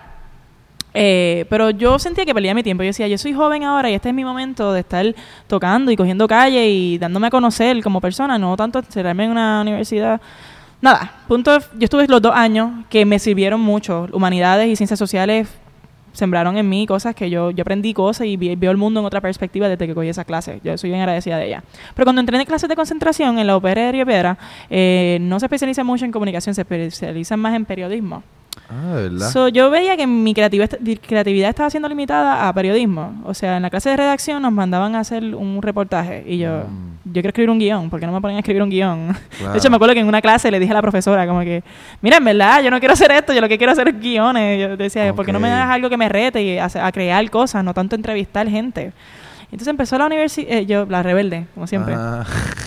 Eh, pero yo sentía que perdía mi tiempo. Yo decía, yo soy joven ahora y este es mi momento de estar tocando y cogiendo calle y dándome a conocer como persona, no tanto encerrarme en una universidad. Nada, punto. Yo estuve los dos años que me sirvieron mucho. Humanidades y ciencias sociales sembraron en mí cosas que yo, yo aprendí cosas y vi- veo el mundo en otra perspectiva desde que cogí esa clase. Yo soy bien agradecida de ella. Pero cuando entré en clases de concentración en la U P R de Río Piedra, eh, no se especializa mucho en comunicación, se especializa más en periodismo. Ah, ¿de verdad? So, yo veía que mi creatividad, creatividad estaba siendo limitada a periodismo. O sea, en la clase de redacción nos mandaban a hacer un reportaje y yo, Mm. yo quiero escribir un guión, ¿por qué no me ponen a escribir un guión? Claro. De hecho, me acuerdo que en una clase le dije a la profesora como que, mira, en verdad, yo no quiero hacer esto, yo lo que quiero hacer es guiones. Yo decía, ¿por qué no me Ok. das algo que me rete y a, a crear cosas, no tanto entrevistar gente? Entonces empezó la universidad, eh, yo, la rebelde, como siempre. Ah,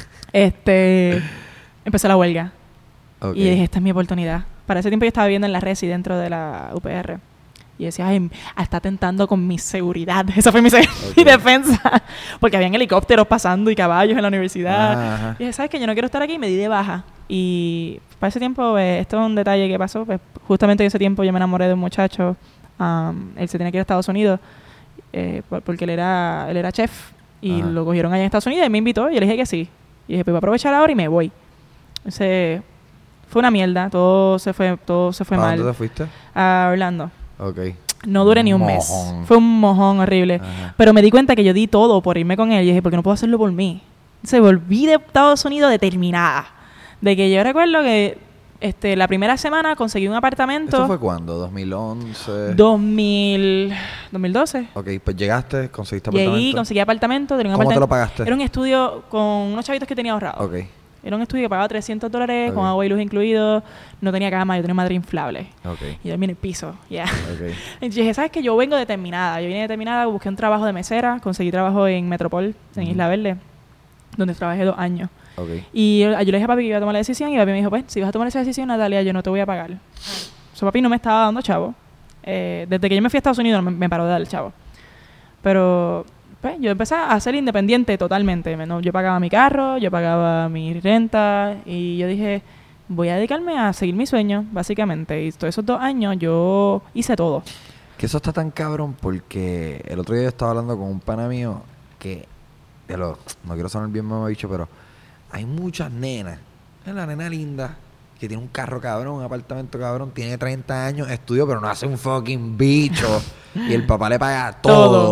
Este, empezó la huelga. ok. Y dije, esta es mi oportunidad. Para ese tiempo yo estaba viviendo en la Resi dentro de la U P R. Y decía, ay, está tentando con mi seguridad. Esa fue mi, se- mi Ok. defensa. Porque habían helicópteros pasando y caballos en la universidad. Ajá, ajá. Y dije, ¿sabes qué? Yo no quiero estar aquí. Y me di de baja. Y para ese tiempo, pues, esto es un detalle que pasó. Pues, justamente en ese tiempo yo me enamoré de un muchacho. Um, él se tenía que ir a Estados Unidos eh, por- porque él era, él era chef. Y Ajá. lo cogieron allá en Estados Unidos y me invitó. Y yo le dije que sí. Y dije, pues voy a aprovechar ahora y me voy. Entonces, fue una mierda. Todo se fue, todo se fue ¿Para mal. dónde te fuiste? A Orlando. Ok. No duré ni un mes. Mojón. Fue un mojón horrible. Ajá. Pero me di cuenta que yo di todo por irme con él. Y dije, ¿por qué no puedo hacerlo por mí? Entonces volví de Estados Unidos determinada. De que yo recuerdo que este, la primera semana conseguí un apartamento. ¿Esto fue cuándo? ¿dos mil once? dos mil, dos mil doce. Ok, pues llegaste, conseguiste Y apartamento. ahí conseguí apartamento. Tenía un ¿Cómo te lo apartamento- pagaste? Era un estudio con unos chavitos que tenía ahorrado. Ok, Era un estudio que pagaba trescientos dólares Ok. con agua y luz incluido. No tenía cama, yo tenía un madre inflable. ok, Y yo dormí en el piso, ya. ok. Entonces dije, ¿sabes qué? Yo vengo determinada. Yo vine determinada, busqué un trabajo de mesera, conseguí trabajo en Metropol, en Ujú. Isla Verde, donde trabajé dos años. Ok. Y yo, yo le dije a papi que iba a tomar la decisión y papi me dijo, pues, si vas a tomar esa decisión, Natalia, yo no te voy a pagar. So, papi no me estaba dando chavo. Eh, desde que yo me fui a Estados Unidos me, me paró de dar el chavo. Pero, pues, yo empecé a ser independiente totalmente. Me- no, yo pagaba mi carro, yo pagaba mi renta y yo dije, voy a dedicarme a seguir mi sueño, básicamente. Y todos esos dos años yo hice todo. Que eso está tan cabrón porque el otro día yo estaba hablando con un pana mío que, de lo, no quiero sonar bien mamabicho, pero hay muchas nenas. Es la nena linda que tiene un carro cabrón, un apartamento cabrón, tiene treinta años, estudió, pero no hace un fucking bicho. Y el papá le paga todo. Todo.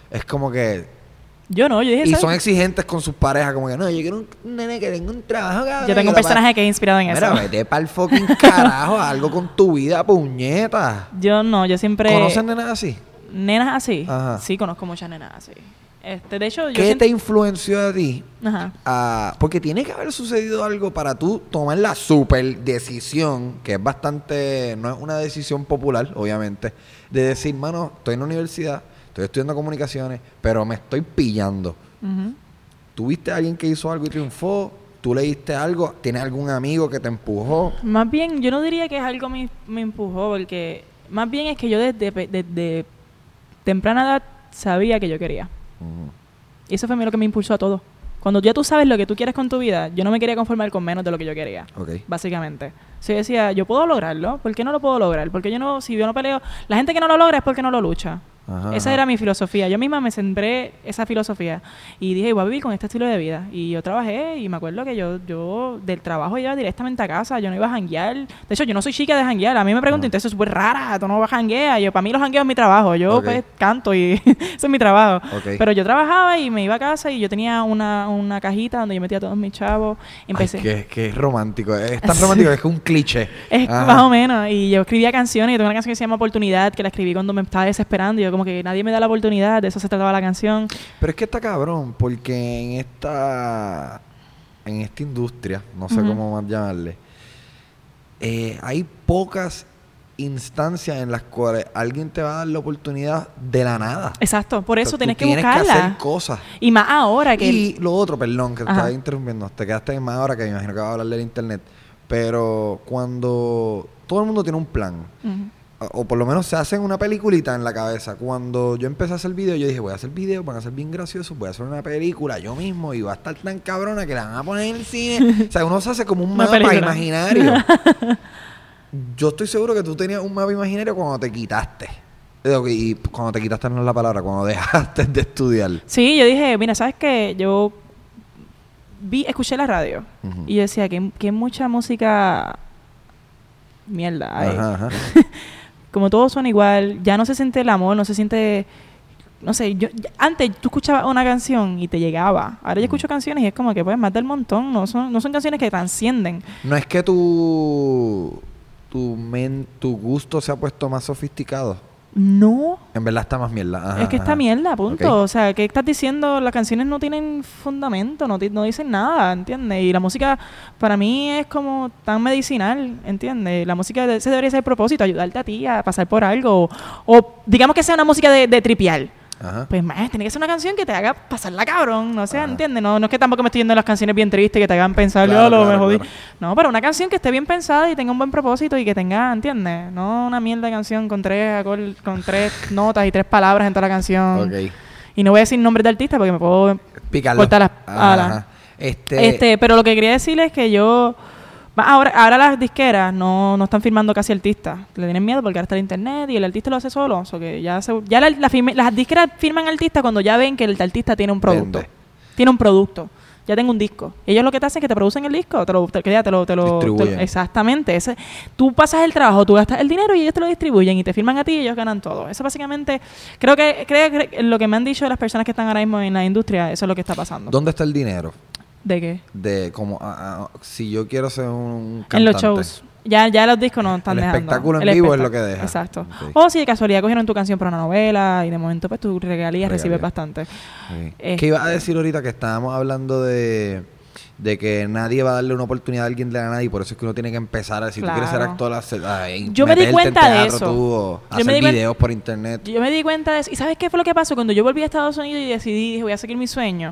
Es como que... Yo no, yo dije Y ¿sabes? son exigentes con sus parejas, como que no, yo quiero un nene que tenga un trabajo, cabrón. Yo tengo un personaje que es inspirado en Mira, eso. vete pa'l fucking carajo, algo con tu vida, puñeta. Yo no, yo siempre... ¿Conocen nenas así? ¿Nenas así? Ajá. Sí, conozco muchas nenas así. Este, de hecho, yo ¿Qué siento... te influenció a ti? Ajá. A, porque tiene que haber sucedido algo para tú tomar la super decisión, que es bastante, no es una decisión popular, obviamente, de decir, mano, estoy en la universidad, estoy estudiando comunicaciones, pero me estoy pillando. Uh-huh. ¿Tuviste a alguien que hizo algo y triunfó? ¿Tú leíste algo? ¿Tienes algún amigo que te empujó? Más bien, yo no diría que es algo que me, me empujó, porque más bien es que yo desde, desde temprana edad sabía que yo quería. Uh-huh. Y eso fue lo que me impulsó a todo. Cuando ya tú sabes lo que tú quieres con tu vida, yo no me quería conformar con menos de lo que yo quería. Okay. Básicamente. O sea, yo decía, yo puedo lograrlo. ¿Por qué no lo puedo lograr? Porque yo no, si yo no peleo... La gente que no lo logra es porque no lo lucha. Ajá, Esa ajá. era mi filosofía. Yo misma me sembré esa filosofía. Y dije, voy a vivir con este estilo de vida. Y yo trabajé y me acuerdo que yo, yo del trabajo iba directamente a casa. Yo no iba a janguear. De hecho, yo no soy chica de janguear. A mí me preguntan, entonces es súper rara. Tú no vas a janguear. Yo, para mí los jangueos es mi trabajo. Yo Okay. pues canto y eso es mi trabajo. Okay. Pero yo trabajaba y me iba a casa y yo tenía una, una cajita donde yo metía a todos mis chavos. Empecé. Ay, qué, qué romántico. Es tan romántico que es un cliché. Es Ajá. más o menos. Y yo escribía canciones. Yo tengo una canción que se llama Oportunidad, que la escribí cuando me estaba desesperando. Y yo como que nadie me da la oportunidad. De eso se trataba la canción. Pero es que está cabrón, porque en esta en esta industria, no sé Ujú. cómo más llamarle, eh, hay pocas instancias en las cuales alguien te va a dar la oportunidad de la nada. Exacto. Por eso Tú tienes que tienes buscarla. que hacer cosas. Y más ahora que... Y lo otro, perdón, que te Ajá. estaba interrumpiendo, te quedaste más ahora que me imagino que vas a hablar del internet, pero cuando todo el mundo tiene un plan, Ujú. o por lo menos se hacen una peliculita en la cabeza. Cuando yo empecé a hacer video, yo dije, voy a hacer video, van a ser bien graciosos, voy a hacer una película yo mismo y va a estar tan cabrona que la van a poner en el cine. O sea, uno se hace como un Una mapa película. imaginario. Yo estoy seguro que tú tenías un mapa imaginario cuando te quitaste. Y cuando te quitaste no es la palabra, cuando dejaste de estudiar. Sí, yo dije, mira, ¿sabes qué? Yo vi, escuché la radio Ujú. y yo decía que, que mucha música mierda hay. Ajá, ajá. Como todo suena igual, ya no se siente el amor, no se siente, no sé, yo ya- antes tú escuchabas una canción y te llegaba. Ahora yo escucho canciones y es como que pues más del montón, no son no son canciones que trascienden. No es que tu tu men, tu gusto se ha puesto más sofisticado. No, En verdad está más mierda. Ajá, es que está ajá. mierda, punto. Ok. O sea, ¿qué estás diciendo? Las canciones no tienen fundamento, no, ti- no dicen nada, ¿entiendes? Y la música para mí es como tan medicinal, ¿entiendes? La música, de- ese debería ser el propósito, ayudarte a ti a pasar por algo. O, o digamos que sea una música de, de tripear. Ajá. Pues más, tiene que ser una canción que te haga pasarla cabrón, no sé, Ajá. ¿entiendes? No, no es que tampoco me estoy yendo en las canciones bien tristes que te hagan pensar, Claro, "Ya lo claro, me jodí". claro. No, pero una canción que esté bien pensada y tenga un buen propósito y que tenga, ¿entiendes? No una mierda de canción con tres acor- con tres notas y tres palabras en toda la canción. Ok. Y no voy a decir nombres de artistas porque me puedo Picarlo. cortar las Ajá, alas. ajá. Este, Este, pero lo que quería decirles es que yo va, ahora, ahora las disqueras no, no están firmando casi artistas. Le tienen miedo porque ahora está el internet y el artista lo hace solo. O sea, que ya se- ya la- la firme- las disqueras firman artistas cuando ya ven que el artista tiene un producto. Vende. Tiene un producto. Ya tengo un disco. Ellos lo que te hacen es que te producen el disco, te lo, te, que ya te lo, te lo, te lo- Distribuyen. exactamente. Ese, tú pasas el trabajo, tú gastas el dinero y ellos te lo distribuyen y te firman a ti y ellos ganan todo. Eso básicamente, creo que, creo que lo que me han dicho las personas que están ahora mismo en la industria, eso es lo que está pasando. ¿Dónde está el dinero? ¿De qué? De como ah, ah, si yo quiero ser un cantante. En los shows. Ya, ya los discos no están El dejando. espectáculo en El vivo es espectac- lo que deja. Exacto. Ok. O si de casualidad cogieron tu canción para una novela y de momento pues tu regalías Regalías. recibes bastante. Sí. Eh, ¿Qué ibas a decir ahorita que estábamos hablando de, de que nadie va a darle una oportunidad a alguien de la nada y por eso es que uno tiene que empezar a, si tú quieres ser Claro. actor, hacer, ay, Yo me di meterte en cuenta de teatro eso. tú, o Yo me hacer di cuen- videos por internet. Yo me di cuenta de eso. ¿Y sabes qué fue lo que pasó? Cuando yo volví a Estados Unidos y decidí, dije, voy a seguir mi sueño.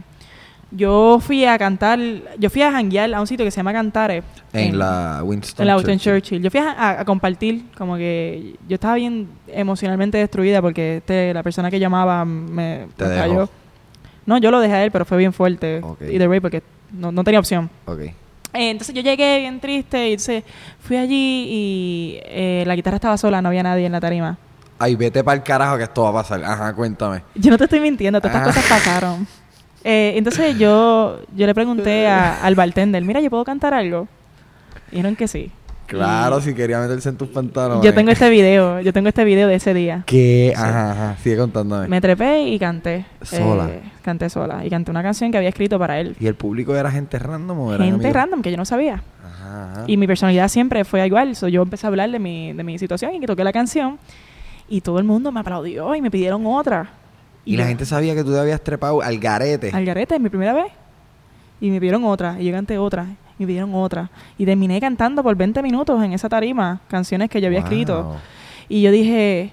Yo fui a cantar, yo fui a janguear a un sitio que se llama Cantares. En, la Winston En la Winston Churchill. Churchill. Yo fui a, a- a compartir, como que yo estaba bien emocionalmente destruida porque este, la persona que llamaba me Te me dejó. cayó. No, yo lo dejé a él, pero fue bien fuerte. Ok. Either way, porque no, no tenía opción. Ok. Eh, entonces yo llegué bien triste y entonces fui allí y eh, la guitarra estaba sola, no había nadie en la tarima. Ay, vete para el carajo que esto va a pasar. Ajá, cuéntame. Yo no te estoy mintiendo, todas estas Ah. cosas pasaron. Eh, entonces yo, yo le pregunté a- al bartender, mira, ¿yo puedo cantar algo? Y dijeron que sí. Claro, si quería meterse en tus pantalones. Yo tengo este video, yo tengo este video de ese día. ¿Qué? Sí. Ajá, ajá, sigue contándome. Me trepé y canté. ¿Sola? Eh, canté sola. Y canté una canción que había escrito para él. ¿Y el público era gente random o era Gente amigos? random que yo no sabía. Ajá, ajá. Y mi personalidad siempre fue igual. So, yo empecé a hablar de mi, de mi situación y que toqué la canción. Y todo el mundo me aplaudió y me pidieron otra. Y, y la yo, gente sabía que tú te habías trepado al garete. Al garete, mi primera vez. Y me pidieron otra. Y yo canté otra. Y me pidieron otra. Y terminé cantando por veinte minutos en esa tarima canciones que yo había wow. escrito. Y yo dije,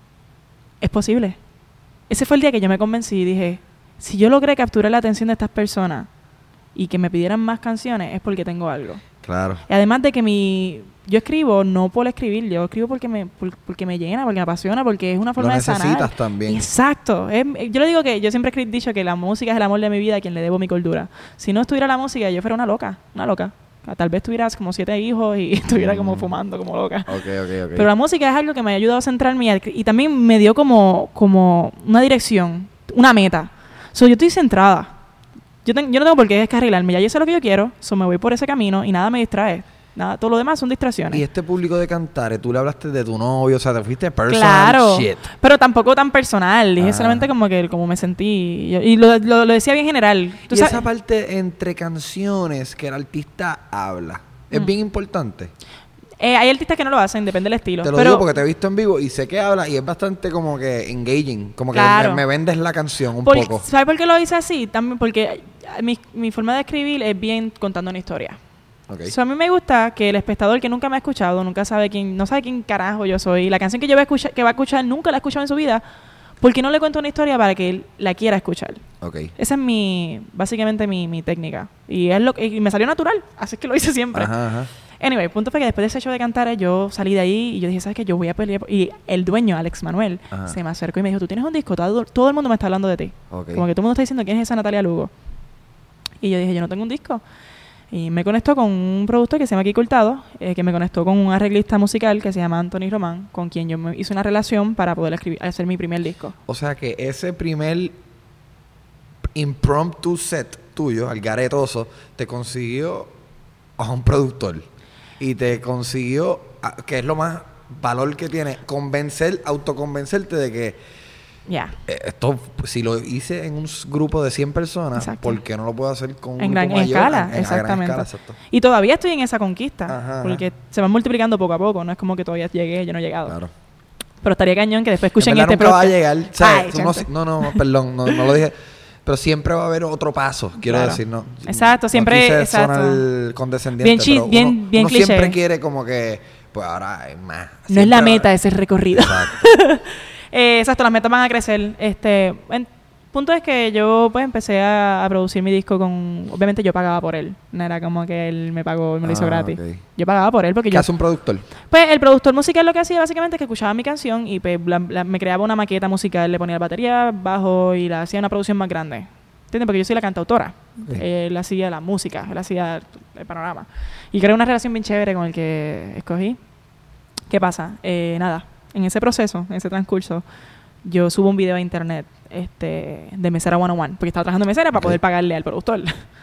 es posible. Ese fue el día que yo me convencí y dije, si yo logré capturar la atención de estas personas y que me pidieran más canciones, es porque tengo algo. Claro. Y además de que mi... Yo escribo no por escribir, yo escribo porque me por, porque me llena, porque me apasiona, porque es una forma Lo de sanar. Lo necesitas también. Exacto. Es, yo le digo que yo siempre he dicho que la música es el amor de mi vida a quien le debo mi cordura. Si no estuviera la música, yo fuera una loca, una loca. Tal vez tuvieras como siete hijos y estuviera mm. como fumando como loca. Okay, okay, okay. Pero la música es algo que me ha ayudado a centrarme y, y también me dio como, como una dirección, una meta. So, yo estoy centrada. Yo, ten, yo no tengo por qué descarrilarme. Ya yo sé lo que yo quiero, so me voy por ese camino y nada me distrae. Nada, todo lo demás son distracciones. Y este público de Cantares, tú le hablaste de tu novio, o sea, te fuiste personal claro, shit. Pero tampoco tan personal. Dije ah. solamente como que como me sentí. Y, y lo, lo, lo decía bien general. ¿Tú y sabes? Esa parte entre canciones que el artista habla, ¿es mm. bien importante? Eh, hay artistas que no lo hacen, depende del estilo. Te lo pero, digo porque te he visto en vivo y sé que habla y es bastante como que engaging. Como claro. que me, me vendes la canción un por, poco. ¿Sabes por qué lo hice así? También porque mi, mi forma de escribir es bien contando una historia. Okay. So, a mí me gusta que el espectador que nunca me ha escuchado, nunca sabe quién, no sabe quién carajo yo soy, la canción que yo voy a escuchar, que va a escuchar, nunca la ha escuchado en su vida, porque no le cuento una historia para que él la quiera escuchar. Okay. Esa es mi, básicamente mi, mi técnica. Y es lo y me salió natural, así es que lo hice siempre. Ajá, ajá. Anyway, el punto fue que después de ese show de Cantares, yo salí de ahí y yo dije, ¿sabes qué? Yo voy a pelear. Y el dueño, Alex Manuel, ajá. se me acercó y me dijo, ¿tú tienes un disco? Todo, todo el mundo me está hablando de ti. Okay. Como que todo el mundo está diciendo, ¿quién es esa Natalia Lugo? Y yo dije, yo no tengo un disco. Y me conectó con un productor que se llama Kiko Hurtado, eh, que me conectó con un arreglista musical que se llama Anthony Román, con quien yo me hice una relación para poder escribir, hacer mi primer disco. O sea que ese primer impromptu set tuyo, al garetoso, te consiguió a un productor. Y te consiguió, a, que es lo más valor que tiene, convencer, autoconvencerte de que ya yeah. esto, si lo hice en un grupo de cien personas, exacto. ¿por qué no lo puedo hacer con un en grupo gran mayor? Escala, en, en exactamente. gran escala, exacto. Y todavía estoy en esa conquista, ajá, porque ajá. se van multiplicando poco a poco, no es como que todavía llegué, yo no he llegado. Claro. Pero estaría cañón que después escuchen en este nunca podcast. va a llegar, ¿sabes? Ay, no, no, no, perdón, no, no lo dije. Pero siempre va a haber otro paso, quiero claro. decir, ¿no? Exacto, siempre, no quise exacto. sonar condescendiente, bien chi- pero bien, uno, bien uno cliché. siempre quiere como que, pues ahora es más. No es la meta, va... es el recorrido. Exacto. eh, exacto, las metas van a crecer. Este, el punto es que yo pues empecé a, a producir mi disco con, obviamente yo pagaba por él, no era como que él me pagó y me lo hizo ah, gratis. Okay. Yo pagaba por él porque ¿Qué yo... hace un productor? Pues el productor musical lo que hacía básicamente es que escuchaba mi canción y pues, la, la, me creaba una maqueta musical, le ponía la batería, bajo y la hacía una producción más grande. ¿Entiendes? Porque yo soy la cantautora. Okay. Él hacía la música, él hacía el panorama. Y creé una relación bien chévere con el que escogí. ¿Qué pasa? Eh, nada, en ese proceso, en ese transcurso, yo subo un video a internet este, de Mesera ciento uno, porque estaba trabajando de mesera para okay. poder pagarle al productor.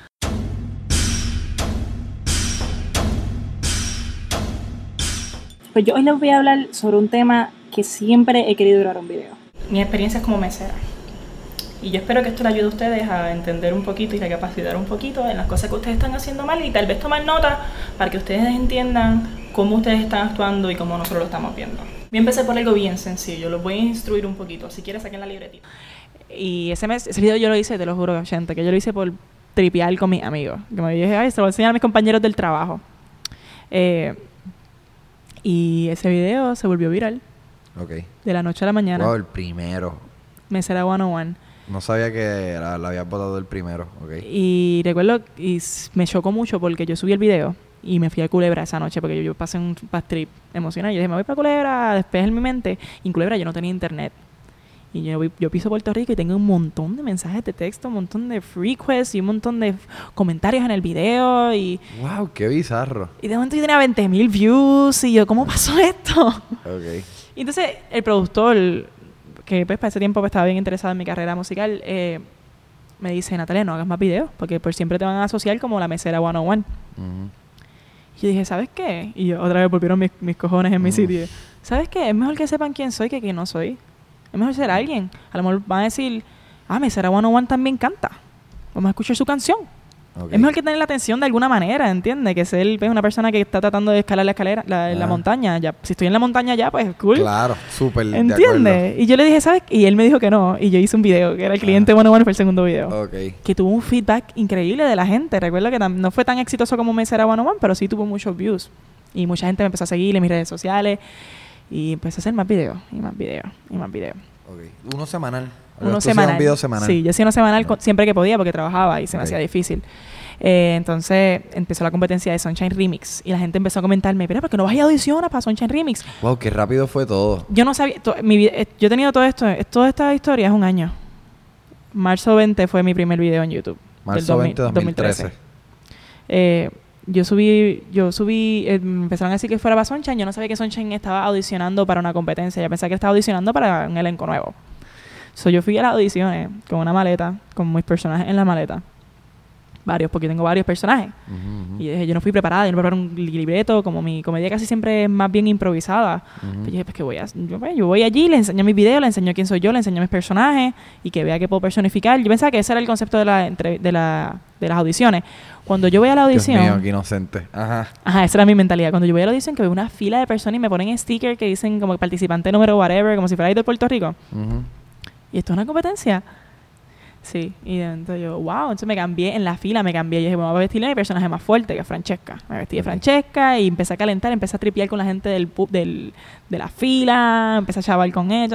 Pues yo hoy les voy a hablar sobre un tema que siempre he querido grabar un video. Mi experiencia es como mesera. Y yo espero que esto le ayude a ustedes a entender un poquito y recapacitar un poquito en las cosas que ustedes están haciendo mal y tal vez tomar nota para que ustedes entiendan cómo ustedes están actuando y cómo nosotros lo estamos viendo. Voy a empezar por algo bien sencillo, los voy a instruir un poquito, si quieres saquen la libretita. Y ese, mes, ese video yo lo hice, te lo juro, gente, que yo lo hice por tripear con mis amigos. Que me dije, ay, se lo voy a enseñar a mis compañeros del trabajo. Eh, y ese video se volvió viral. Ok. De la noche a la mañana. Wow, el primero. Mesera ciento uno. No sabía que la, la había votado el primero, okay. Y recuerdo, y me chocó mucho porque yo subí el video y me fui a Culebra esa noche porque yo, yo pasé un bad trip emocional. Yo dije, me voy para Culebra a despejar mi mente. Y en Culebra yo no tenía internet. Y yo, yo piso Puerto Rico y tengo un montón de mensajes de texto, un montón de requests y un montón de comentarios en el video. Y ¡wow! ¡Qué bizarro! Y de momento yo tenía veinte mil views y yo, ¿cómo pasó esto? Okay. Y entonces el productor, que pues para ese tiempo pues, estaba bien interesado en mi carrera musical, eh, me dice, Natalia, no hagas más videos, porque por siempre te van a asociar como la Mesera ciento uno. Uh-huh. Y yo dije, ¿sabes qué? Y yo, otra vez volvieron mis, mis cojones en mi mm. sitio. ¿Sabes qué? Es mejor que sepan quién soy que quién no soy. Es mejor ser alguien. A lo mejor van a decir, ah, Mesera ciento uno también canta. Vamos a escuchar su canción. Okay. Es mejor que tener la atención de alguna manera, ¿entiendes? Que ser pues, una persona que está tratando de escalar la escalera, la, ah. la montaña. Ya, si estoy en la montaña ya, pues cool. Claro, súper. ¿Entiendes? Y yo le dije, ¿sabes? Y él me dijo que no. Y yo hice un video, que era el cliente bueno, bueno, fue el segundo video. Okay. Que tuvo un feedback increíble de la gente. Recuerdo que tam- no fue tan exitoso como Mesera ciento uno, pero sí tuvo muchos views. Y mucha gente me empezó a seguir en mis redes sociales. Y empecé a hacer más videos, y más videos, y más videos. Okay. Uno semanal. Uno semanal. Un video semanal. Sí, yo hacía uno semanal no. siempre que podía porque trabajaba y se me okay. hacía difícil. Eh, entonces empezó la competencia de Sunshine Remix y la gente empezó a comentarme, pero ¿por qué no vas a audicionar para Sunshine Remix? Wow, qué rápido fue todo. Yo no sabía, to, mi, eh, yo he tenido todo esto, eh, toda esta historia es un año. Marzo veinte fue mi primer video en YouTube. Marzo veinte, dos mil trece. Eh, yo subí, yo subí, eh, me empezaron a decir que fuera para Sunshine, yo no sabía que Sunshine estaba audicionando para una competencia, yo pensaba que estaba audicionando para un elenco nuevo. So, yo fui a las audiciones con una maleta, con mis personajes en la maleta. Varios, porque tengo varios personajes. Uh-huh, uh-huh. Y yo dije, yo no fui preparada, yo no preparé un libreto, como mi comedia casi siempre es más bien improvisada. Uh-huh. Pues yo dije, pues que voy a, yo, pues, yo voy allí, le enseño mis videos, le enseño quién soy yo, le enseño mis personajes y que vea que puedo personificar. Yo pensaba que ese era el concepto de, la, entre, de, la, de las audiciones. Cuando yo voy a la audición... Dios mío, qué inocente. Ajá. Ajá, esa era mi mentalidad. Cuando yo voy a la audición, que veo una fila de personas y me ponen stickers que dicen como participante número whatever, como si fuera ahí de Puerto Rico. Uh-huh. Y esto es una competencia. Sí, y entonces yo, wow, entonces me cambié en la fila, me cambié. Yo dije, bueno, voy a vestirle a mi personaje más fuerte, que es Francesca. Me vestí de Francesca y empecé a calentar, empecé a tripear con la gente del pub, del, de la fila, empecé a chaval con ella.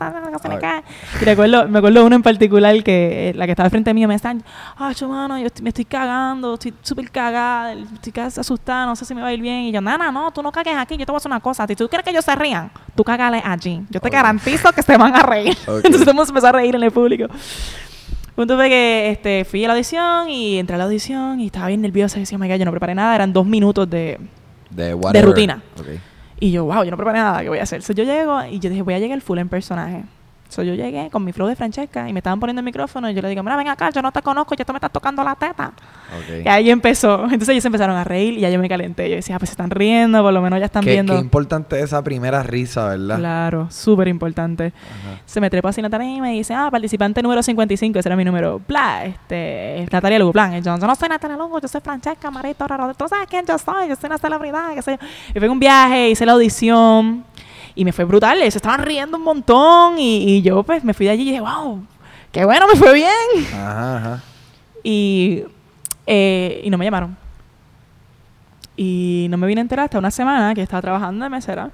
Y recuerdo, me acuerdo uno en particular que la que estaba frente a mí me están, ay, oh, mano, yo estoy, me estoy cagando, estoy súper cagada, estoy casi asustada, no sé si me va a ir bien. Y yo, nana, no, tú no cagues aquí, yo te voy a hacer una cosa. Si tú quieres que ellos se rían, tú cágale allí. Yo te okay. garantizo que se van a reír. Okay. Entonces todo el mundo empezó a reír en el público. Punto fue que este, fui a la audición y entré a la audición y estaba bien nerviosa. Y decía, oh my God, yo no preparé nada. Eran dos minutos de, de, de rutina. Okay. Y yo, wow, yo no preparé nada. ¿Qué voy a hacer? So, yo llego y yo dije, voy a llegar full en personaje. So, yo llegué con mi flow de Francesca y me estaban poniendo el micrófono y yo le digo, mira, ven acá, yo no te conozco, ya tú me estás tocando la teta. Okay. Y ahí empezó. Entonces ellos empezaron a reír y ya yo me calenté. Yo decía, ah, pues se están riendo, por lo menos ya están qué, viendo. Qué importante esa primera risa, ¿verdad? Claro, súper importante. Ajá. Se me trepó así Natalia y me dice, ah, participante número cincuenta y cinco, ese era mi número. Bla, este, Natalia Lugo, plan. Yo, yo no soy Natalia Lugo, yo soy Francesca Marito Rodríguez. ¿Tú sabes quién yo soy? Yo soy una celebridad, qué sé yo. Y fue un viaje, hice la audición. Y me fue brutal, se estaban riendo un montón y, y yo pues me fui de allí y dije, wow, qué bueno, me fue bien. Ajá, ajá. Y, eh, y no me llamaron. Y no me vine a enterar hasta una semana que estaba trabajando de mesera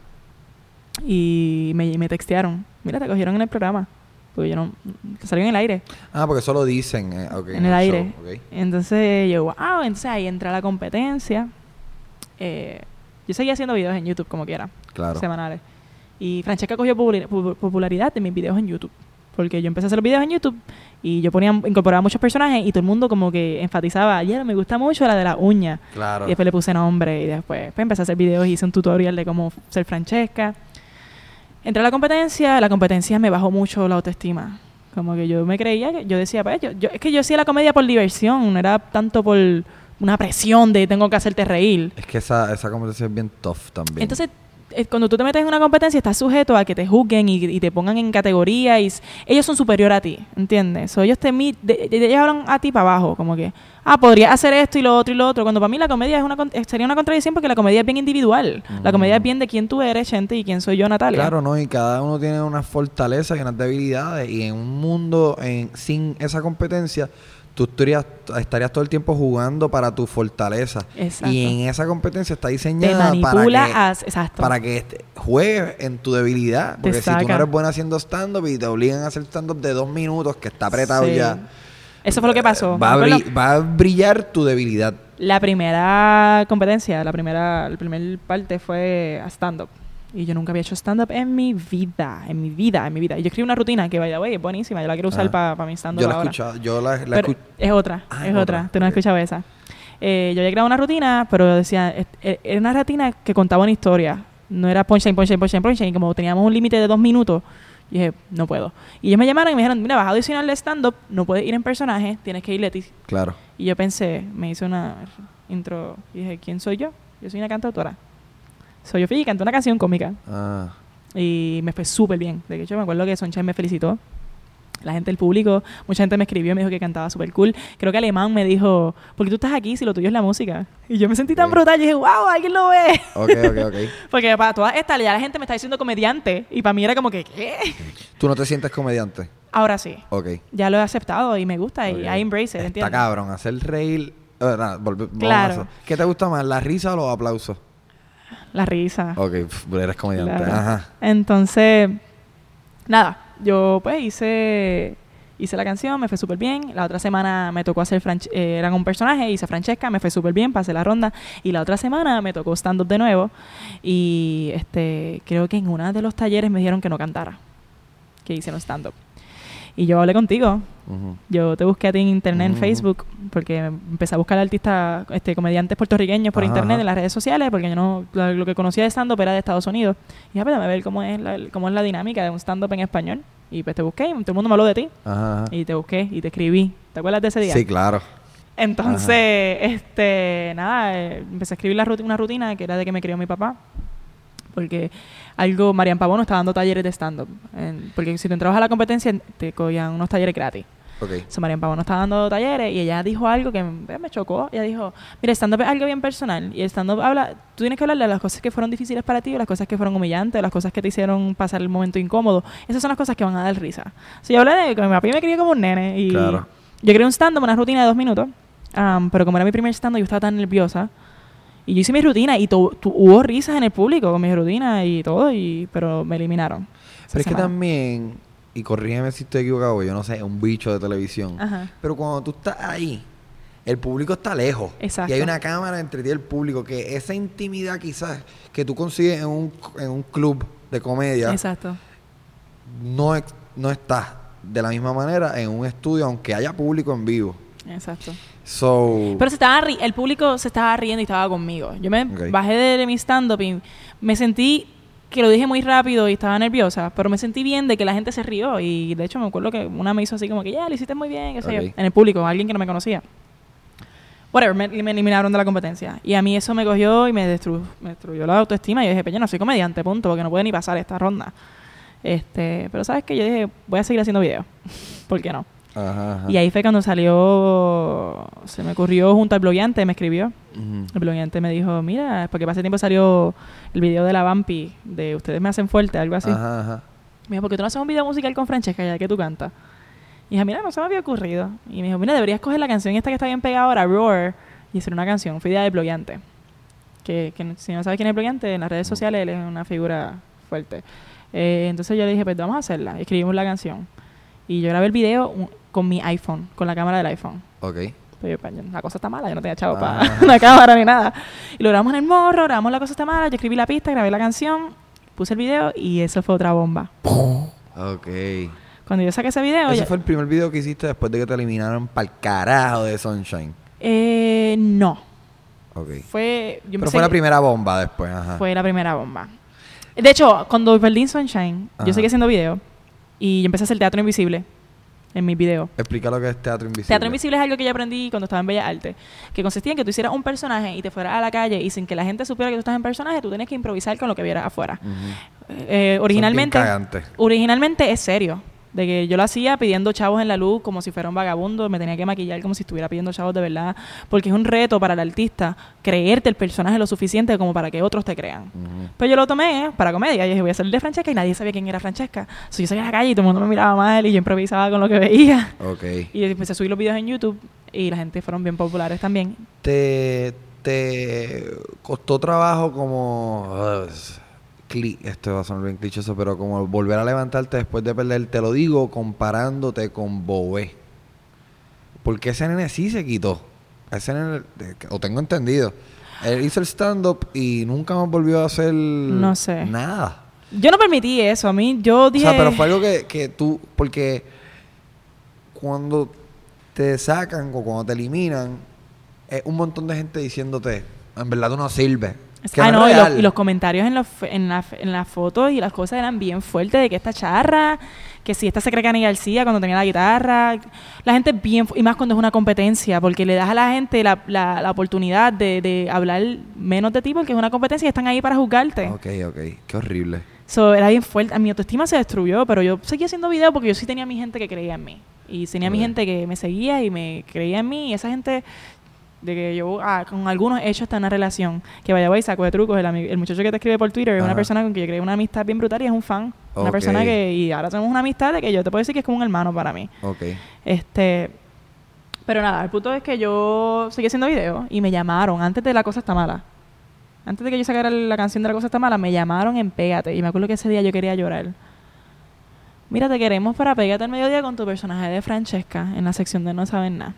y me, me textearon, mira, te cogieron en el programa. Porque yo no, te salió en el aire. Ah, porque eso lo dicen. Eh, okay, en el aire. Show, okay. Entonces yo, wow, entonces ahí entra la competencia. Eh, yo seguía haciendo videos en YouTube como quiera. Claro. Semanales. Y Francesca cogió popularidad de mis videos en YouTube. Porque yo empecé a hacer los videos en YouTube y yo ponía, incorporaba muchos personajes y todo el mundo como que enfatizaba, ya, me gusta mucho la de la uña. Claro. Y después le puse nombre y después pues, empecé a hacer videos y hice un tutorial de cómo ser Francesca. Entré a la competencia, la competencia me bajó mucho la autoestima. Como que yo me creía, que yo decía, pues, yo, yo, es que yo hacía la comedia por diversión, no era tanto por una presión de tengo que hacerte reír. Es que esa, esa competencia es bien tough también. Entonces, cuando tú te metes en una competencia estás sujeto a que te juzguen y, y te pongan en categoría y ellos son superiores a ti, ¿entiendes? So, ellos te de, de, de, ellos hablan a ti para abajo, como que ah, podría hacer esto y lo otro y lo otro, cuando para mí la comedia es una sería una contradicción porque la comedia es bien individual. Mm. La comedia es bien de quién tú eres, gente, y quién soy yo, Natalia. Claro, ¿no? Y cada uno tiene unas fortalezas y unas debilidades y en un mundo en, sin esa competencia tú estarías, estarías todo el tiempo jugando para tu fortaleza. Exacto. Y en esa competencia está diseñada para que, a, exacto. para que este, juegues en tu debilidad. Porque te si saca. Tú no eres buena haciendo stand-up y te obligan a hacer stand-up de dos minutos, que está apretado sí. ya. Eso fue lo que pasó. Va a, bri- va a brillar tu debilidad. La primera competencia, la primera, la primera parte fue a stand-up. Y yo nunca había hecho stand-up en mi vida, en mi vida, en mi vida. Y yo escribí una rutina que, by the way, es buenísima. Yo la quiero usar ah. para pa mi stand-up yo la ahora. Escuchado, yo la la escuché. Es otra, ah, es otra. otra. Tú no has escuchado esa. Eh, yo había creado una rutina, pero decía... Era una rutina que contaba una historia. No era punchline, punchline, punchline, punchline. Y como teníamos un límite de dos minutos, yo dije, no puedo. Y ellos me llamaron y me dijeron, mira, vas a audicionar de stand-up, no puedes ir en personaje, tienes que ir Leti. Claro. Y yo pensé, me hice una intro y dije, ¿quién soy yo? Yo soy una cantautora. So, yo fui y canté una canción cómica. Ah. Y me fue súper bien. De hecho, me acuerdo que Sunshine me felicitó. La gente del público, mucha gente me escribió y me dijo que cantaba súper cool. Creo que Alemán me dijo, ¿por qué tú estás aquí si lo tuyo es la música? Y yo me sentí okay. tan brutal. Yo dije, wow, alguien lo ve. Ok, ok, ok. Porque para todas estas, ya la gente me está diciendo comediante. Y para mí era como que, ¿qué? ¿Tú no te sientes comediante? Ahora sí. Ok. Ya lo he aceptado y me gusta. Okay. Y I embrace it, Está ¿entiendes? cabrón, hacer reír... Uh, nah, volve, claro. ¿Qué te gusta más, la risa o los aplausos? La risa. Ok, pff, eres comediante. Claro. Ajá. Entonces, nada, yo pues hice... Hice la canción, me fue súper bien. La otra semana me tocó hacer... Franch- eh, eran un personaje, hice Francesca, me fue súper bien, pasé la ronda. Y la otra semana me tocó stand-up de nuevo. Y este creo que en uno de los talleres me dijeron que no cantara. Que hicieron stand-up. Y yo hablé contigo. Uh-huh. Yo te busqué a ti en internet, uh-huh. en Facebook, porque empecé a buscar artistas, este, comediantes puertorriqueños por uh-huh. internet, en las redes sociales, porque yo no... Lo, lo que conocía de stand-up era de Estados Unidos. Y dije, a ver cómo es la, cómo es la dinámica de un stand-up en español. Y pues te busqué, y todo el mundo me habló de ti. Ajá. Y te busqué y te escribí. ¿Te acuerdas de ese día? Sí, claro. Entonces, ajá. este, nada, eh, empecé a escribir la rutina, una rutina que era de que me crió mi papá. Porque algo, Marian Pavón está dando talleres de stand-up. En, porque si tú entrabas a la competencia, te cogían unos talleres gratis. Okay. So, Marian Pavón está dando talleres y ella dijo algo que me, me chocó. Ella dijo, mira, el stand-up es algo bien personal. Y el stand-up habla, tú tienes que hablar de las cosas que fueron difíciles para ti, o las cosas que fueron humillantes, o las cosas que te hicieron pasar el momento incómodo. Esas son las cosas que van a dar risa. So, yo hablé de que mi papá me crió como un nene. Y claro. Yo creé un stand-up, una rutina de dos minutos. Um, pero como era mi primer stand-up, yo estaba tan nerviosa. Y yo hice mi rutina y to, to, hubo risas en el público con mi rutina y todo, y pero me eliminaron. Pero es que también, y corrígeme si estoy equivocado, yo no sé, es un bicho de televisión. Ajá. Pero cuando tú estás ahí, el público está lejos. Exacto. Y hay una cámara entre ti y el público, que esa intimidad quizás que tú consigues en un, en un club de comedia. Exacto. No, no está de la misma manera en un estudio, aunque haya público en vivo. Exacto. So, pero se estaba ri- el público se estaba riendo y estaba conmigo. Yo me okay. bajé de, de mi stand-up y me sentí que lo dije muy rápido y estaba nerviosa, pero me sentí bien de que la gente se rió. Y de hecho me acuerdo que una me hizo así como que ya, yeah, lo hiciste muy bien, qué sé okay. yo, en el público, alguien que no me conocía. Whatever, me, me eliminaron de la competencia. Y a mí eso me cogió y me, destru- me destruyó la autoestima. Y yo dije, peña, no soy comediante, punto, porque no puede ni pasar esta ronda. Este, pero ¿sabes qué? Yo dije, voy a seguir haciendo videos. ¿Por qué no? Ajá, ajá. Y ahí fue cuando salió, se me ocurrió junto al blogueante, me escribió. Uh-huh. El blogueante me dijo, mira, porque para ese tiempo salió el video de la Vampi, de Ustedes me hacen fuerte, algo así. Ajá, ajá. Me dijo, ¿por qué tú no haces un video musical con Francesca ya que tú cantas? Y dije, mira, no se me había ocurrido. Y me dijo, mira, deberías coger la canción esta que está bien pegada ahora, Roar, y hacer una canción. Fue idea del blogueante. Que, que si no sabes quién es el blogueante, en las redes sociales él es una figura fuerte. Eh, entonces yo le dije, pues vamos a hacerla. Escribimos la canción. Y yo grabé el video un, con mi iPhone, con la cámara del iPhone. Ok. Pero la cosa está mala, yo no tenía chavo ah. para una cámara ni nada. Y lo grabamos en el morro, grabamos La cosa está mala, yo escribí la pista, grabé la canción, puse el video y eso fue otra bomba. Ok. Cuando yo saqué ese video... ¿Ese ya, fue el primer video que hiciste después de que te eliminaron pa'l carajo de Sunshine? Eh, no. Ok. Fue... Yo Pero fue la primera bomba después, ajá. Fue la primera bomba. De hecho, cuando perdí Sunshine, ajá. yo seguí haciendo video y yo empecé a hacer teatro invisible en mis videos. Explica lo que es teatro invisible. Teatro invisible es algo que yo aprendí cuando estaba en Bellas Artes, que consistía en que tú hicieras un personaje y te fueras a la calle y sin que la gente supiera que tú estás en personaje, tú tenías que improvisar con lo que vieras afuera. Uh-huh. Eh, originalmente, originalmente es serio. De que yo lo hacía pidiendo chavos en la luz como si fuera un vagabundo, me tenía que maquillar como si estuviera pidiendo chavos de verdad, porque es un reto para el artista creerte el personaje lo suficiente como para que otros te crean. Uh-huh. Pero yo lo tomé ¿eh? para comedia, y dije, voy a salir de Francesca y nadie sabía quién era Francesca. So, yo salía a la calle y todo el mundo me miraba mal y yo improvisaba con lo que veía. Okay. Y empecé a subir los videos en YouTube y la gente fueron bien populares también. ¿Te, te costó trabajo como... Uh, Cli- esto va a sonar bien clichoso, pero como volver a levantarte después de perder? Te lo digo comparándote con Bobé, porque ese nene sí se quitó. Ese nene, o tengo entendido, él hizo el stand-up y nunca más volvió a hacer no sé. nada. Yo no permití eso. A mí, yo dije... O sea, pero fue algo que, que tú... Porque cuando te sacan o cuando te eliminan, es un montón de gente diciéndote, en verdad tú no sirves. Que ah, no, no, es y, real. los, y los comentarios en, los, en, la, en las fotos y las cosas eran bien fuertes de que esta charra, que si esta se cree Cani García cuando tenía la guitarra. La gente bien, y más cuando es una competencia, porque le das a la gente la, la, la oportunidad de, de hablar menos de ti porque es una competencia y están ahí para juzgarte. Ok, ok, qué horrible. So, era bien fuerte. A mi autoestima se destruyó, pero yo seguía haciendo videos porque yo sí tenía a mi gente que creía en mí. Y tenía a mi gente que me seguía y me creía en mí. Y esa gente, de que yo ah, con algunos he hecho hasta una relación. Que vaya, voy, saco de trucos. El, amigo, el muchacho que te escribe por Twitter es Ajá. una persona con quien yo creé una amistad bien brutal y es un fan. Okay. Una persona que... Y ahora tenemos una amistad de que yo te puedo decir que es como un hermano para mí. Ok. Este... Pero nada, el punto es que yo seguí haciendo videos y me llamaron antes de La Cosa Está Mala. Antes de que yo sacara la canción de La Cosa Está Mala, me llamaron en Pégate. Y me acuerdo que ese día yo quería llorar. Mira, te queremos para Pégate al mediodía con tu personaje de Francesca en la sección de No Saben Nada.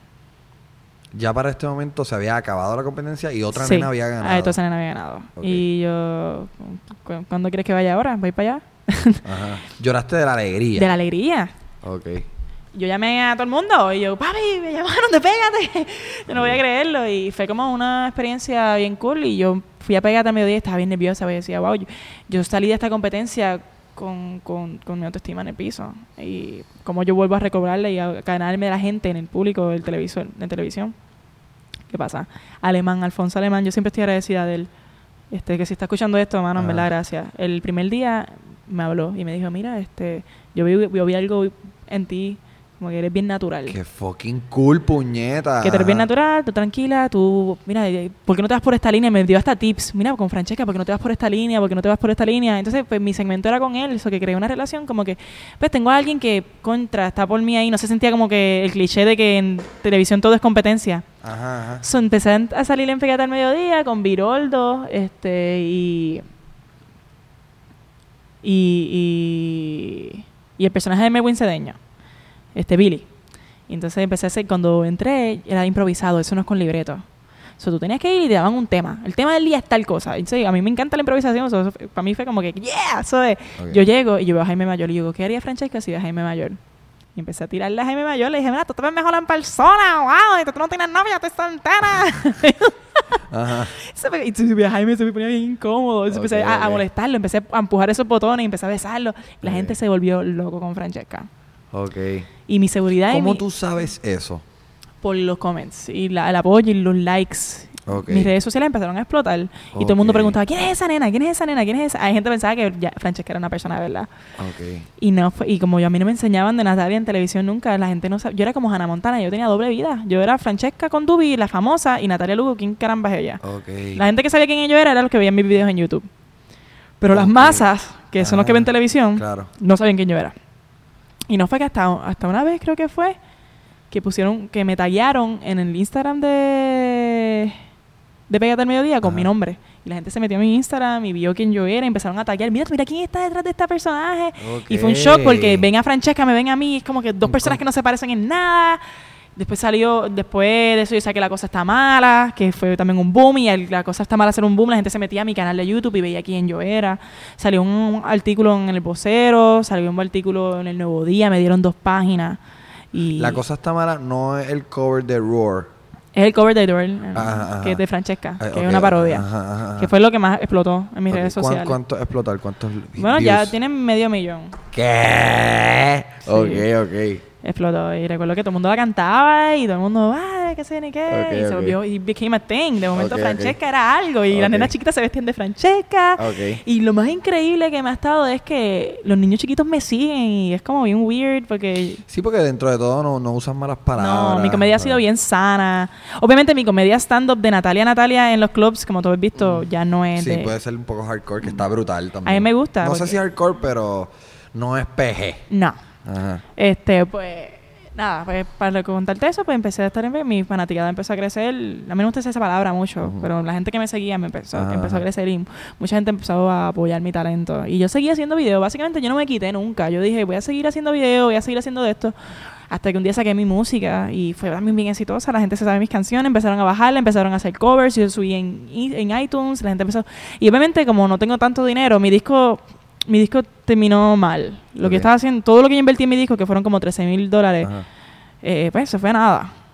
Ya para este momento se había acabado la competencia y otra Sí. nena había ganado. Ah, entonces nena había ganado. Okay. Y yo... ¿cu- ¿Cuándo quieres que vaya ahora? ¿Voy para allá? Ajá. Lloraste de la alegría. De la alegría. Ok. Yo llamé a todo el mundo y yo, papi, me llamaron de Pégate. Yo no voy a creerlo. Y fue como una experiencia bien cool. Y yo fui a Pégate al mediodía y estaba bien nerviosa. Porque decía, wow, yo, yo salí de esta competencia con, con, con mi autoestima en el piso. Y como yo vuelvo a recobrarla y a ganarme de la gente en el público del televisor, de televisión. ¿Qué pasa? Alemán, Alfonso Alemán, yo siempre estoy agradecida de él. Este, que si está escuchando esto, mano, en verdad, gracias. El primer día me habló y me dijo, mira, este, yo vi, yo vi algo en ti, como que eres bien natural. Qué fucking cool, puñeta. Que tú eres bien natural, tú tranquila, tú, mira, ¿por qué no te vas por esta línea? Me dio hasta tips. Mira, con Francesca, ¿por qué no te vas por esta línea? ¿Por qué no te vas por esta línea? Entonces, pues mi segmento era con él, eso que creé una relación como que, pues tengo a alguien que contra, está por mí ahí, no se sentía como que el cliché de que en televisión todo es competencia. Ajá, ajá. So, empecé a salir en Pégate al mediodía con Viroldo, este, y... Y, y, y el personaje de Melwin Cedeño, este Billy. Y entonces empecé a hacer, cuando entré, era improvisado, eso no es con libreto. O sea, tú tenías que ir y te daban un tema. El tema del día es tal cosa. Entonces, a mí me encanta la improvisación. Eso, eso, para mí fue como que, yeah, eso es. Okay. Yo llego y yo veo a Jaime Mayor y digo, ¿qué haría Francesca si ve a Jaime Mayor? Y empecé a tirarle a Jaime Mayor. Le dije, mira, tú te ves mejor en persona, wow, y tú no tienes novia, tú estás soltera. Ajá. Y tú a Jaime se me ponía bien incómodo. Okay, empecé a, okay. a molestarlo, empecé a empujar esos botones y empecé a besarlo. Y la okay. gente se volvió loco con Francesca. Ok. Y mi seguridad... ¿Cómo mi, tú sabes eso? Por los comments y la, el apoyo y los likes. Okay. Mis redes sociales empezaron a explotar. Y okay. todo el mundo preguntaba, ¿quién es esa nena? ¿Quién es esa nena? ¿Quién es esa? Hay gente que pensaba que ya Francesca era una persona de verdad. Okay. Y no fue, y como yo a mí no me enseñaban de Natalia en televisión nunca, la gente no sabía. Yo era como Hannah Montana, yo tenía doble vida. Yo era Francesca con Dubi, la famosa, y Natalia Lugo, ¿quién caramba es ella? Okay. La gente que sabía quién yo era era los que veían mis videos en YouTube. Pero okay. las masas, que son ah, los que ven televisión, claro. no sabían quién yo era. Y no fue que hasta, hasta una vez creo que fue que pusieron, que me taguearon en el Instagram de de Pégate al Mediodía con Ajá. mi nombre. Y la gente se metió a mi Instagram y vio quién yo era y empezaron a taguear. Mira, mira quién está detrás de este personaje. Okay. Y fue un shock porque ven a Francesca, me ven a mí. Es como que dos personas que no se parecen en nada. Después salió, después de eso yo saqué La Cosa Está Mala, que fue también un boom, y el, La Cosa Está Mala ser un boom, la gente se metía a mi canal de YouTube y veía quién yo era. Salió un artículo en El Vocero, salió un artículo en El Nuevo Día, me dieron dos páginas. Y La Cosa Está Mala no es el cover de Roar. Es el cover de Roar, ajá, que es de Francesca, ajá. que okay, es una parodia, ajá, ajá, ajá. que fue lo que más explotó en mis okay. redes sociales. ¿Cuánto explotar? ¿Cuántos Bueno, views? ya tienen medio millón. ¿Qué? Sí. Ok, ok. Explotó. Y recuerdo que todo el mundo la cantaba y todo el mundo, ah, qué sé ni qué. Okay, y se okay. volvió, y became a thing. De momento okay, Francesca okay. era algo. Y okay. las nenas chiquitas se vestían de Francesca. Okay. Y lo más increíble que me ha estado es que los niños chiquitos me siguen y es como bien weird porque... Sí, porque dentro de todo no, no usan malas palabras. No, mi comedia ha sido bien sana. Obviamente mi comedia stand-up de Natalia Natalia en los clubs, como tú has visto, mm. ya no es Sí, de... puede ser un poco hardcore, que está brutal también. A mí me gusta. No porque... sé si hardcore, pero no es P G. No. Ajá. Este, pues... Nada, pues para contarte eso, pues empecé a estar en... Mi fanaticada empezó a crecer. A mí no me gusta esa palabra mucho, uh-huh. pero la gente que me seguía me empezó, empezó a crecer y mucha gente empezó a apoyar mi talento. Y yo seguía haciendo videos. Básicamente yo no me quité nunca. Yo dije, voy a seguir haciendo videos, voy a seguir haciendo de esto. Hasta que un día saqué mi música y fue también bien exitosa. La gente se sabe mis canciones, empezaron a bajarla, empezaron a hacer covers. Yo subí en, en iTunes, la gente empezó... Y obviamente, como no tengo tanto dinero, mi disco... Mi disco terminó mal. Lo okay. que estaba haciendo... Todo lo que yo invertí en mi disco, que fueron como trece mil dólares... Eh, pues se fue nada.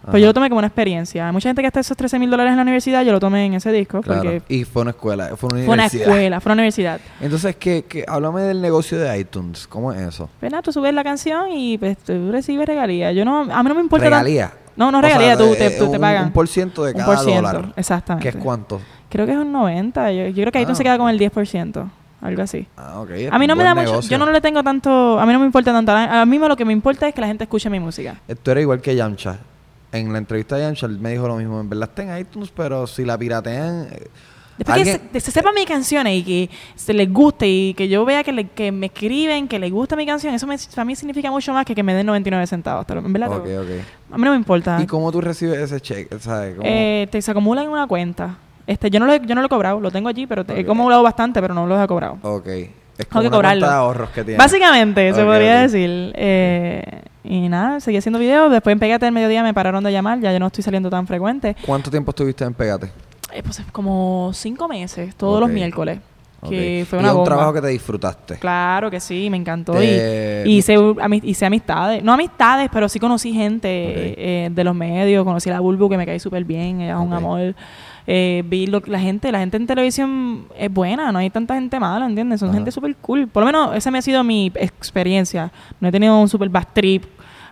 Pues yo lo tomé como una experiencia. Hay mucha gente que gasta esos trece mil dólares en la universidad, yo lo tomé en ese disco. Claro. Porque Y fue una escuela, fue una fue una universidad. escuela, fue una universidad. Entonces, ¿qué, qué? Háblame del negocio de iTunes. ¿Cómo es eso? Pues nada, tú subes la canción y pues, tú recibes regalías. Yo no, a mí no me importa. ¿Regalía? Tan... No, no O regalía, sea, tú, te, eh, tú te un, pagan. Un por ciento de cada un por ciento, dólar. Exactamente. ¿Qué es cuánto? Creo que es un noventa. Yo, yo creo que iTunes Ah. se queda con el diez por ciento. Algo así. Ah, ok. A mí no me Buen da mucho... negocio. Yo no le tengo tanto... A mí no me importa tanto. A mí lo que me importa es que la gente escuche mi música. Tú eres igual que Yamcha. En la entrevista de Yamcha, él me dijo lo mismo. En verdad está en iTunes, pero si la piratean... eh, Después ¿alguien? que se, se sepan mis canciones y que se les guste y que yo vea que, le, que me escriben, que les gusta mi canción, eso me, para mí significa mucho más que que me den noventa y nueve centavos. En verdad, Ok, ok. a mí no me importa. ¿Y cómo tú recibes ese cheque? ¿Sabes? ¿Cómo? Eh, te se acumula en una cuenta. Este, yo no lo he, yo no lo he cobrado, lo tengo allí, pero te, Okay. he acumulado bastante, pero no lo he cobrado. Ok. Es Tengo como que una cobrarlo. cuenta de ahorros que tienes. Básicamente, se Ok, podría ok. decir. Eh, y nada, seguí haciendo videos. Después en Pégate al mediodía me pararon de llamar. Ya yo no estoy saliendo tan frecuente. ¿Cuánto tiempo estuviste en Pégate? Eh, pues como cinco meses, todos Ok. los miércoles. Que Ok. fue Y una es un bomba. trabajo que te disfrutaste. Claro que sí, me encantó. Te- Y, y hice, ami- hice amistades. No amistades, pero sí conocí gente Ok. eh, de los medios. Conocí a la Bulbu, que me cae súper bien. Ella es un Ok. amor. Eh, vi lo, la gente, la gente en televisión es buena. No hay tanta gente mala, ¿entiendes? Son Ajá. gente súper cool. Por lo menos esa me ha sido mi experiencia. No he tenido un súper bad trip.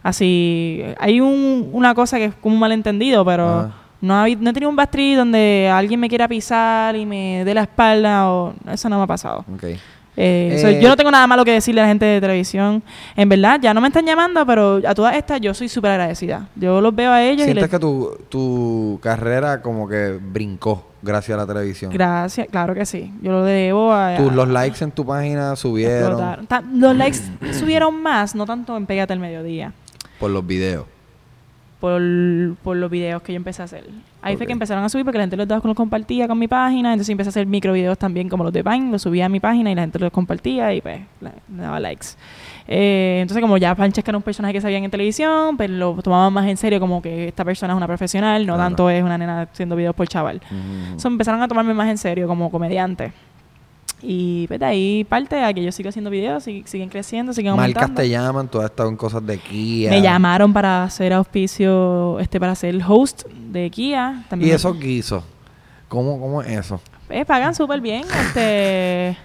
Así, hay un, una cosa que es como un malentendido, pero... Ajá. No, ha habi- no he tenido un bad trip donde alguien me quiera pisar y me dé la espalda. O, eso no me ha pasado. Ok. Eh, Eh, so, yo no tengo nada malo que decirle a la gente de televisión. En verdad, ya no me están llamando, pero a todas estas yo soy súper agradecida. Yo los veo a ellos y ¿Sientes les... que tu, tu carrera como que brincó gracias a la televisión? Gracias, claro que sí. Yo lo debo a... Tus, a- los likes en tu página subieron explotar. Ta- Los likes subieron más, no tanto en Pégate al Mediodía, por los videos. por, por los videos que yo empecé a hacer. Ahí fue Ok. que empezaron a subir porque la gente los, daba- los compartía con mi página. Entonces empecé a hacer micro videos también como los de Vine. Los subía a mi página y la gente los compartía y pues la- me daba likes. Eh, entonces como ya Francesca era un personaje que sabían en televisión, pero lo tomaban más en serio como que esta persona es una profesional, no Claro. tanto es una nena haciendo videos por chaval. Ujú. So, empezaron a tomarme más en serio como comediante. Y pues de ahí parte a que yo sigo haciendo videos, sig- siguen creciendo, siguen aumentando. Marcas te llaman, tú has estado en cosas de Kia. Me llamaron para hacer auspicio, este, para ser host de Kia. Y También esos guisos, ¿cómo, cómo es eso? Eh, pagan súper bien, este...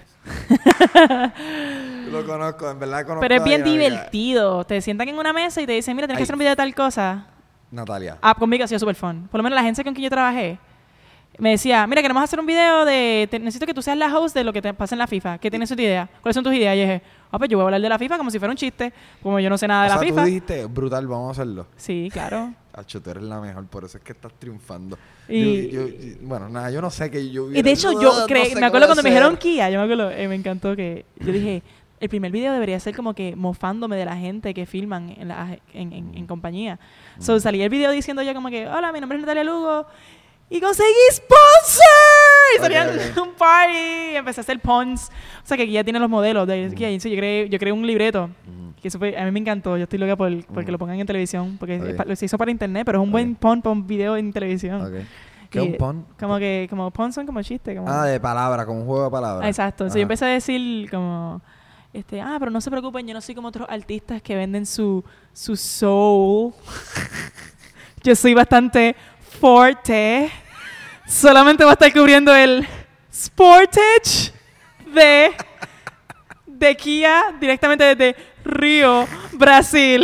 Lo conozco, en verdad conozco. pero es a bien Dinámica. divertido. Te sientan en una mesa y te dicen, mira, tienes Ay. que hacer un video de tal cosa. Natalia. Ah, conmigo ha sido súper fun. Por lo menos la agencia con quien yo trabajé me decía, mira, queremos hacer un video de... te- necesito que tú seas la host de lo que te pasa en la FIFA. ¿Qué tienes tu idea? ¿Cuáles son tus ideas? Y yo dije, ah, pues yo voy a hablar de la FIFA como si fuera un chiste. Como yo no sé nada de O la sea, FIFA. tú dijiste, brutal, vamos a hacerlo. Sí, claro. Acho, tú eres la mejor, por eso es que estás triunfando. Y- Yo- yo- yo- bueno, nada, yo no sé que yo... Y de hecho, hubiera- yo no cre- sé me qué acuerdo voy a cuando me dijeron hacer. Kia, yo me acuerdo, eh, me encantó que yo dije, el primer video debería ser como que mofándome de la gente que filman en, la, en, en, en compañía. So, salí el video diciendo yo como que, hola, mi nombre es Natalia Lugo y conseguí sponsor. Y Ok, salían ok. un party y empecé a hacer puns. O sea, que Kia tiene los modelos de Kia. Y sí, yo creé, yo creé un libreto. Ujú. Que eso fue- a mí me encantó. Yo estoy loca por porque Ujú. lo pongan en televisión. Porque Ok. es pa- lo se hizo para internet, pero es un buen Ok. pun para un video en televisión. Ok. ¿Qué es Y- un pun? Como que, como puns son como chistes. Como, Ah, de palabra, como un juego de palabras. Ah, exacto. Entonces Ajá. yo empecé a decir como, este, ah, pero no se preocupen, yo no soy como otros artistas que venden su, su soul. Yo soy bastante fuerte. Solamente voy a estar cubriendo el Sportage de, de Kia directamente desde Río, Brasil.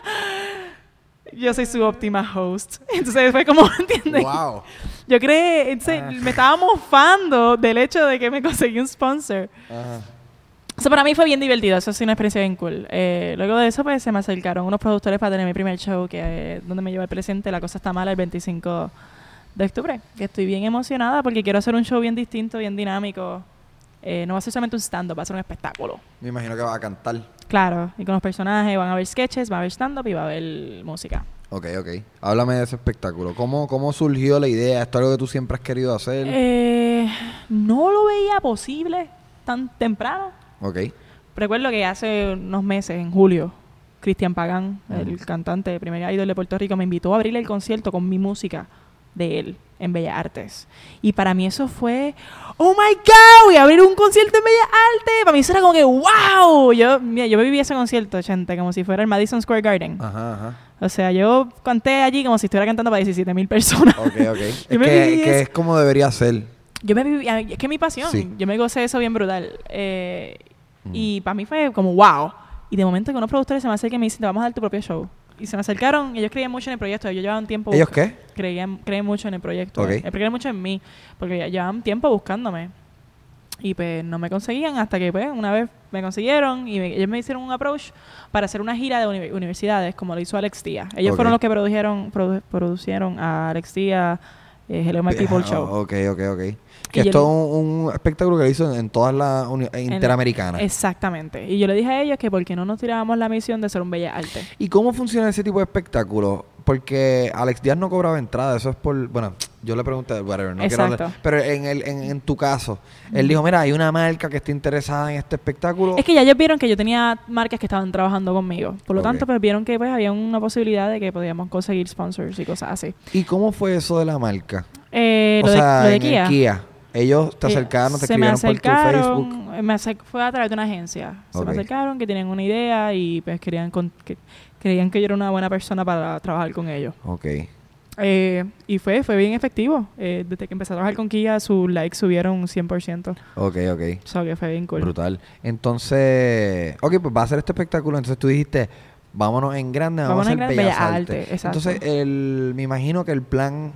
Yo soy su óptima host. Entonces fue como, ¿entiendes? Wow. Yo creé, entonces, Ah. me estaba mofando del hecho de que me conseguí un sponsor. Ajá. Eso para mí fue bien divertido, eso sí una experiencia bien cool. Eh, luego de eso, pues se me acercaron unos productores para tener mi primer show, que eh, donde me lleva el presente, La Cosa Está Mala, el veinticinco de octubre. Que estoy bien emocionada porque quiero hacer un show bien distinto, bien dinámico. Eh, no va a ser solamente un stand-up, va a ser un espectáculo. Me imagino que vas a cantar. Claro, y con los personajes van a haber sketches, va a haber stand-up y va a haber música. Ok, ok. Háblame de ese espectáculo. ¿Cómo, cómo surgió la idea? ¿Esto es algo que tú siempre has querido hacer? Eh, no lo veía posible tan temprano. Ok. Recuerdo que hace unos meses, en julio, Cristian Pagán, el Ujú. cantante, el primer idol de Puerto Rico, me invitó a abrir el concierto con mi música de él en Bellas Artes. Y para mí eso fue, oh my God, voy a abrir un concierto en Bellas Artes. Para mí eso era como que, wow. Yo, mira, yo viví ese concierto, gente, como si fuera el Madison Square Garden. Ajá, ajá. O sea, yo canté allí como si estuviera cantando para diecisiete mil personas. Ok, ok. es que, que es como debería ser. Yo me viví, es que es mi pasión. Sí. Yo me gocé eso bien brutal. Eh, mm. Y para mí fue como wow. Y de momento que unos productores se me acercan y me dicen, te vamos a dar tu propio show. Y se me acercaron, ellos creían mucho en el proyecto. Ellos llevaban tiempo... ¿Ellos qué? Creían, creían mucho en el proyecto. Okay. Eh, creían mucho en mí. Porque llevaban tiempo buscándome. Y pues no me conseguían hasta que pues una vez me consiguieron y me, ellos me hicieron un approach para hacer una gira de uni- universidades como lo hizo Alex Díaz. Ellos okay. fueron los que produjeron produ- producieron a Alex Díaz, eh, Hello My People Show. Ok, ok, ok. Que es todo un, un espectáculo que hizo en, en todas las uni- interamericanas. Exactamente. Y yo le dije a ellos que por qué no nos tirábamos la misión de ser un Bellas Artes. ¿Y cómo funciona ese tipo de espectáculo? Porque Alex Díaz no cobraba entrada, eso es por... Bueno, yo le pregunté, whatever, no Exacto. quiero hablar. Pero en, el, en, en tu caso, mm. él dijo, mira, hay una marca que está interesada en este espectáculo. Es que ya ellos vieron que yo tenía marcas que estaban trabajando conmigo. Por lo okay. tanto, pues vieron que pues había una posibilidad de que podíamos conseguir sponsors y cosas así. ¿Y cómo fue eso de la marca? Eh, o lo, sea, de, lo de en Kia. El Kia. Ellos te acercaron, te escribieron por tu Facebook. Me acercaron, fue a través de una agencia. Se okay. me acercaron, que tenían una idea y pues querían con, que, creían que yo era una buena persona para trabajar con ellos. Ok. Eh, y fue fue bien efectivo. Eh, desde que empecé a trabajar con Kia, sus likes subieron cien por ciento. Ok, ok. O sea, que fue bien cool. Brutal. Entonces, ok, pues va a ser este espectáculo. Entonces tú dijiste, vámonos en grande, vamos, vamos a hacer Bellas Artes. Arte, Entonces, el, me imagino que el plan...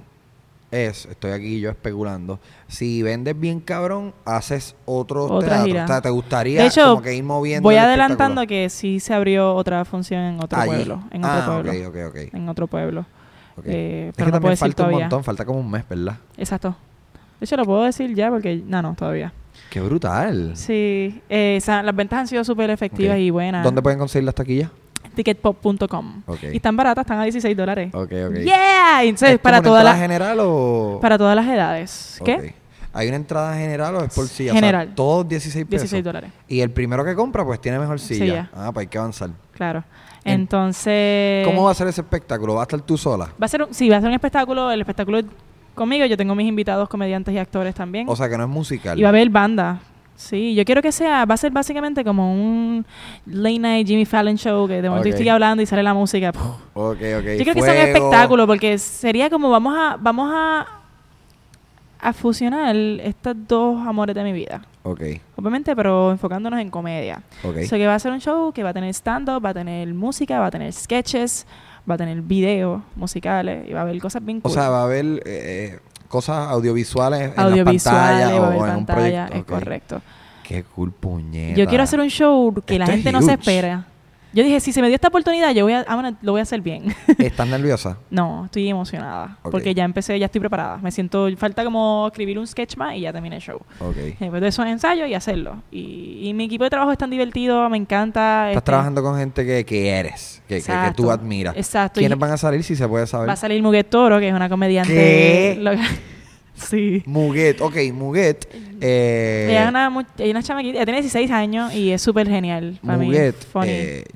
es, estoy aquí yo especulando, si vendes bien cabrón, haces otro otra teatro. gira. O sea, te gustaría de hecho, como que ir moviendo. Voy adelantando que sí se abrió otra función en otro Allí. pueblo. En ah, otro pueblo. Okay, okay, okay. En otro pueblo. Okay. Eh, es pero que no también puedo falta un todavía. montón, falta como un mes, ¿verdad? Exacto. De hecho, lo puedo decir ya porque... No, no, todavía. ¡Qué brutal! Sí. Eh, o sea, las ventas han sido súper efectivas okay. y buenas. ¿Dónde pueden conseguir las taquillas? ticketpop punto com. Okay. Y están baratas, están a dieciséis dólares. Ok, ok. ¡Yeah! Entonces, ¿Es para como toda una la general o...? Para todas las edades. ¿Qué? Okay. ¿Hay una entrada general o es por silla? General. O sea, todos dieciséis pesos. dieciséis dólares. Y el primero que compra, pues tiene mejor silla. silla. Ah, pues hay que avanzar. Claro. Entonces... ¿Cómo va a ser ese espectáculo? ¿Va a estar tú sola? Va a ser un, sí, va a ser un espectáculo. El espectáculo conmigo. Yo tengo mis invitados comediantes y actores también. O sea, que no es musical. Y va a haber banda. Sí, yo quiero que sea, va a ser básicamente como un late night Jimmy Fallon show que de momento okay. estoy hablando y sale la música. Ok, ok. Yo creo Fuego. que sea un espectáculo porque sería como vamos a vamos a a fusionar estos dos amores de mi vida. Ok. Obviamente, pero enfocándonos en comedia. Ok. O sea, que va a ser un show que va a tener stand-up, va a tener música, va a tener sketches, va a tener videos musicales y va a haber cosas bien cool. O sea, va a haber... Eh, cosas audiovisuales, audiovisuales en la pantalla o, o en en pantalla, un proyecto. Es Okay. correcto. Qué cool, puñeta. Yo quiero hacer un show que Esto la gente no se espera. Yo dije, si se me dio esta oportunidad, yo voy a, ah, bueno, lo voy a hacer bien. ¿Estás nerviosa? No, estoy emocionada. Okay. Porque ya empecé, ya estoy preparada. Me siento, falta como escribir un sketch más y ya terminé el show. Okay. Después de eso ensayo y hacerlo. Y, y mi equipo de trabajo es tan divertido, me encanta. Estás este, trabajando con gente que, que eres, que, que, que tú admiras. Exacto. ¿Quiénes y van a salir, si se puede saber? Va a salir Muguet Toro, que es una comediante. ¿Qué? Lo, sí. Muguet, ok, Muguet. Eh, ella es una, ella es una chamaquita, ella tiene dieciséis años y es súper genial. Para Muguet, mí, funny. Eh,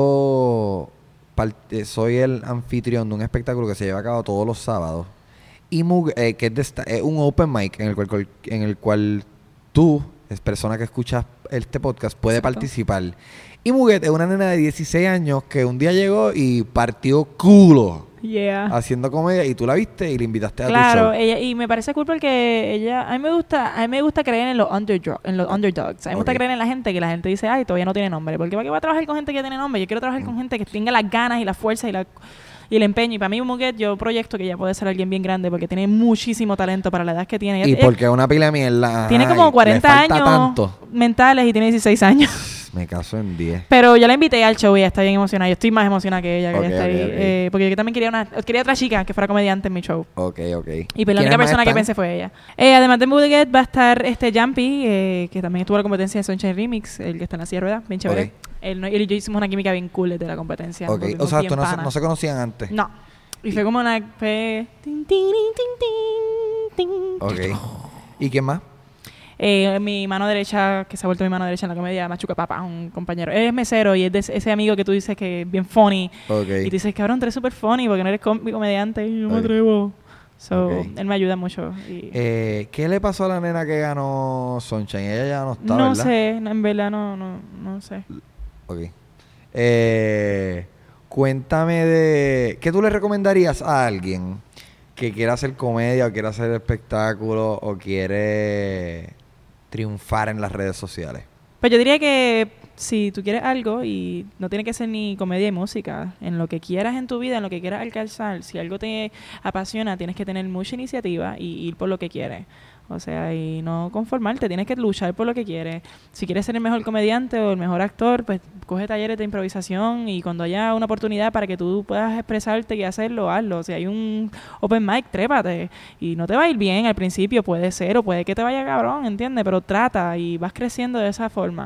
yo parte, soy el anfitrión de un espectáculo que se lleva a cabo todos los sábados. Y Muguet, eh, que es, de esta, es un open mic en el cual, en el cual tú, es persona que escuchas este podcast, puede Exacto. participar. Y Muguet es una nena de dieciséis años que un día llegó y partió culo. Yeah. Haciendo comedia y tú la viste y la invitaste a claro, tu show. Claro, ella y me parece cool porque ella a mí me gusta, a mí me gusta creer en los underdog, en los underdogs. A mí me okay. gusta creer en la gente que la gente dice, "Ay, todavía no tiene nombre", porque para qué voy a trabajar con gente que tiene nombre. Yo quiero trabajar mm. con gente que tenga las ganas y la fuerza y la y el empeño. Y para mí Muguet, yo proyecto que ella puede ser alguien bien grande porque tiene muchísimo talento para la edad que tiene. Y ella, porque es una pila de mierda. Tiene como cuarenta años tanto. mentales y tiene dieciséis años. Me caso en diez. Pero yo la invité al show y ella está bien emocionada. Yo estoy más emocionada que ella, que okay, ella está okay, ahí. Okay. Eh, porque yo también quería una quería otra chica que fuera comediante en mi show. Ok, ok. Y pues la única persona que pensé fue ella. Eh, además de Muguet va a estar este Jumpy, eh, que también estuvo en la competencia de Sunshine Remix, el que está en la silla de ruedas, bien chévere. Okay. Él, él y yo hicimos una química bien cool desde la competencia. Ok, o sea, tú no se, no se conocían antes. No. Y, y fue como una... Fue... Tin, tin, tin, tin, tin. Ok. ¿Y quién más? Eh, mi mano derecha, que se ha vuelto mi mano derecha en la comedia, Machuca Papa, un compañero. Él es mesero y es de ese amigo que tú dices que es bien funny. Okay. Y tú dices, cabrón, tú eres súper funny porque no eres com- comediante y yo okay. me atrevo. So, okay. él me ayuda mucho. Y eh, ¿Qué le pasó a la nena que ganó Sunshine? Ella ya no está, No ¿verdad? sé, en verdad no, no, no sé. Ok. Eh... Cuéntame de... ¿Qué tú le recomendarías a alguien que quiera hacer comedia o quiera hacer espectáculo o quiere triunfar en las redes sociales? Pues yo diría que si tú quieres algo, y no tiene que ser ni comedia y música, en lo que quieras en tu vida, en lo que quieras alcanzar, si algo te apasiona, tienes que tener mucha iniciativa y ir por lo que quieres. O sea, y no conformarte, tienes que luchar por lo que quieres. Si quieres ser el mejor comediante o el mejor actor, pues coge talleres de improvisación y cuando haya una oportunidad para que tú puedas expresarte y hacerlo, hazlo. Si hay un open mic, trépate. Y no te va a ir bien al principio, puede ser, o puede que te vaya cabrón, ¿entiendes? Pero trata y vas creciendo de esa forma.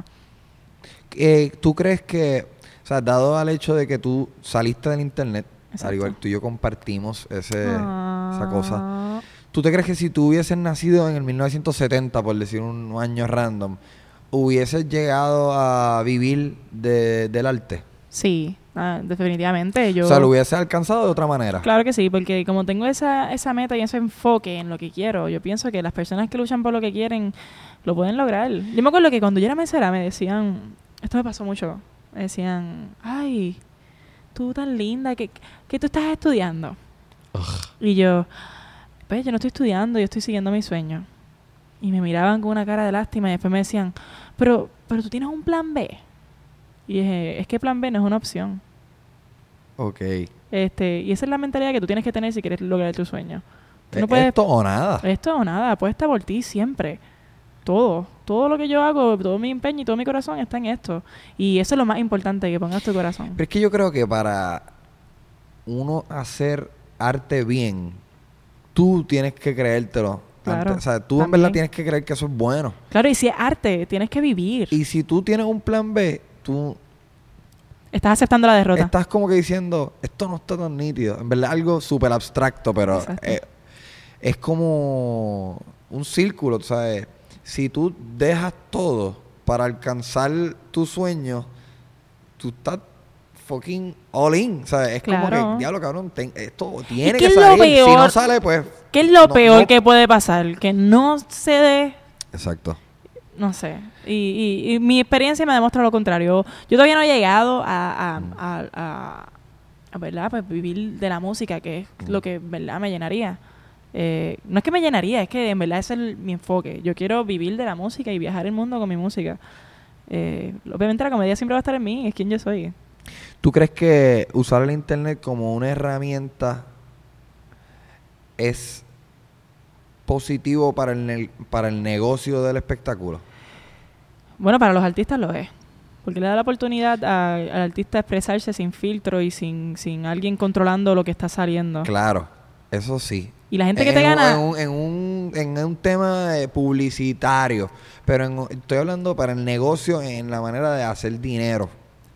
Eh, ¿Tú crees que, o sea, dado al hecho de que tú saliste del internet, Exacto. al igual que tú y yo compartimos ese, Ah. esa cosa, ¿tú te crees que si tú hubieses nacido en el mil novecientos setenta, por decir un año random, hubieses llegado a vivir de, del arte? Sí, ah, definitivamente. Yo, O sea, ¿lo hubieses alcanzado de otra manera? Claro que sí, porque como tengo esa, esa meta y ese enfoque en lo que quiero, yo pienso que las personas que luchan por lo que quieren lo pueden lograr. Yo me acuerdo que cuando yo era mesera me decían, esto me pasó mucho, me decían, ay, tú tan linda, ¿qué, qué tú estás estudiando? Ugh. Y yo, pues yo no estoy estudiando, yo estoy siguiendo mi sueño. Y me miraban con una cara de lástima y después me decían, pero, pero tú tienes un plan B. Y dije, es que plan B no es una opción. Ok. Este, y esa es la mentalidad que tú tienes que tener si quieres lograr tu sueño. Tú no ¿Esto puedes, o nada? Esto o nada. Apuesta por ti siempre. Todo. Todo lo que yo hago, todo mi empeño y todo mi corazón está en esto. Y eso es lo más importante, que pongas tu corazón. Pero es que yo creo que para uno hacer arte bien, tú tienes que creértelo. Claro, antes. O sea, tú también. en verdad tienes que creer que eso es bueno. Claro, y si es arte, tienes que vivir. Y si tú tienes un plan B, tú estás aceptando la derrota. Estás como que diciendo, esto no está tan nítido. En verdad, algo súper abstracto, pero eh, es como un círculo, ¿sabes? Si tú dejas todo para alcanzar tu sueño, tú estás fucking all in, ¿sabes? Es claro. como que, diablo, cabrón, ten, esto tiene que que salir. Peor, si no sale, pues... ¿Qué es lo no, peor no. que puede pasar? Que no se dé... Exacto. No sé. Y, y, y mi experiencia me demuestra lo contrario. Yo todavía no he llegado a, a, a, a, a ¿verdad? Pues vivir de la música, que es mm. lo que, ¿verdad?, me llenaría. Eh, no es que me llenaría, es que en verdad ese es el, mi enfoque. Yo quiero vivir de la música y viajar el mundo con mi música. Eh, obviamente la comedia siempre va a estar en mí, es quien yo soy. ¿Tú crees que usar el internet como una herramienta es positivo para el, ne- para el negocio del espectáculo? Bueno, para los artistas lo es. Porque le da la oportunidad a, al artista expresarse sin filtro y sin, sin alguien controlando lo que está saliendo. Claro, eso sí. Y la gente que en te un, gana... En un, en un, en un tema eh, publicitario. Pero en, estoy hablando para el negocio en la manera de hacer dinero.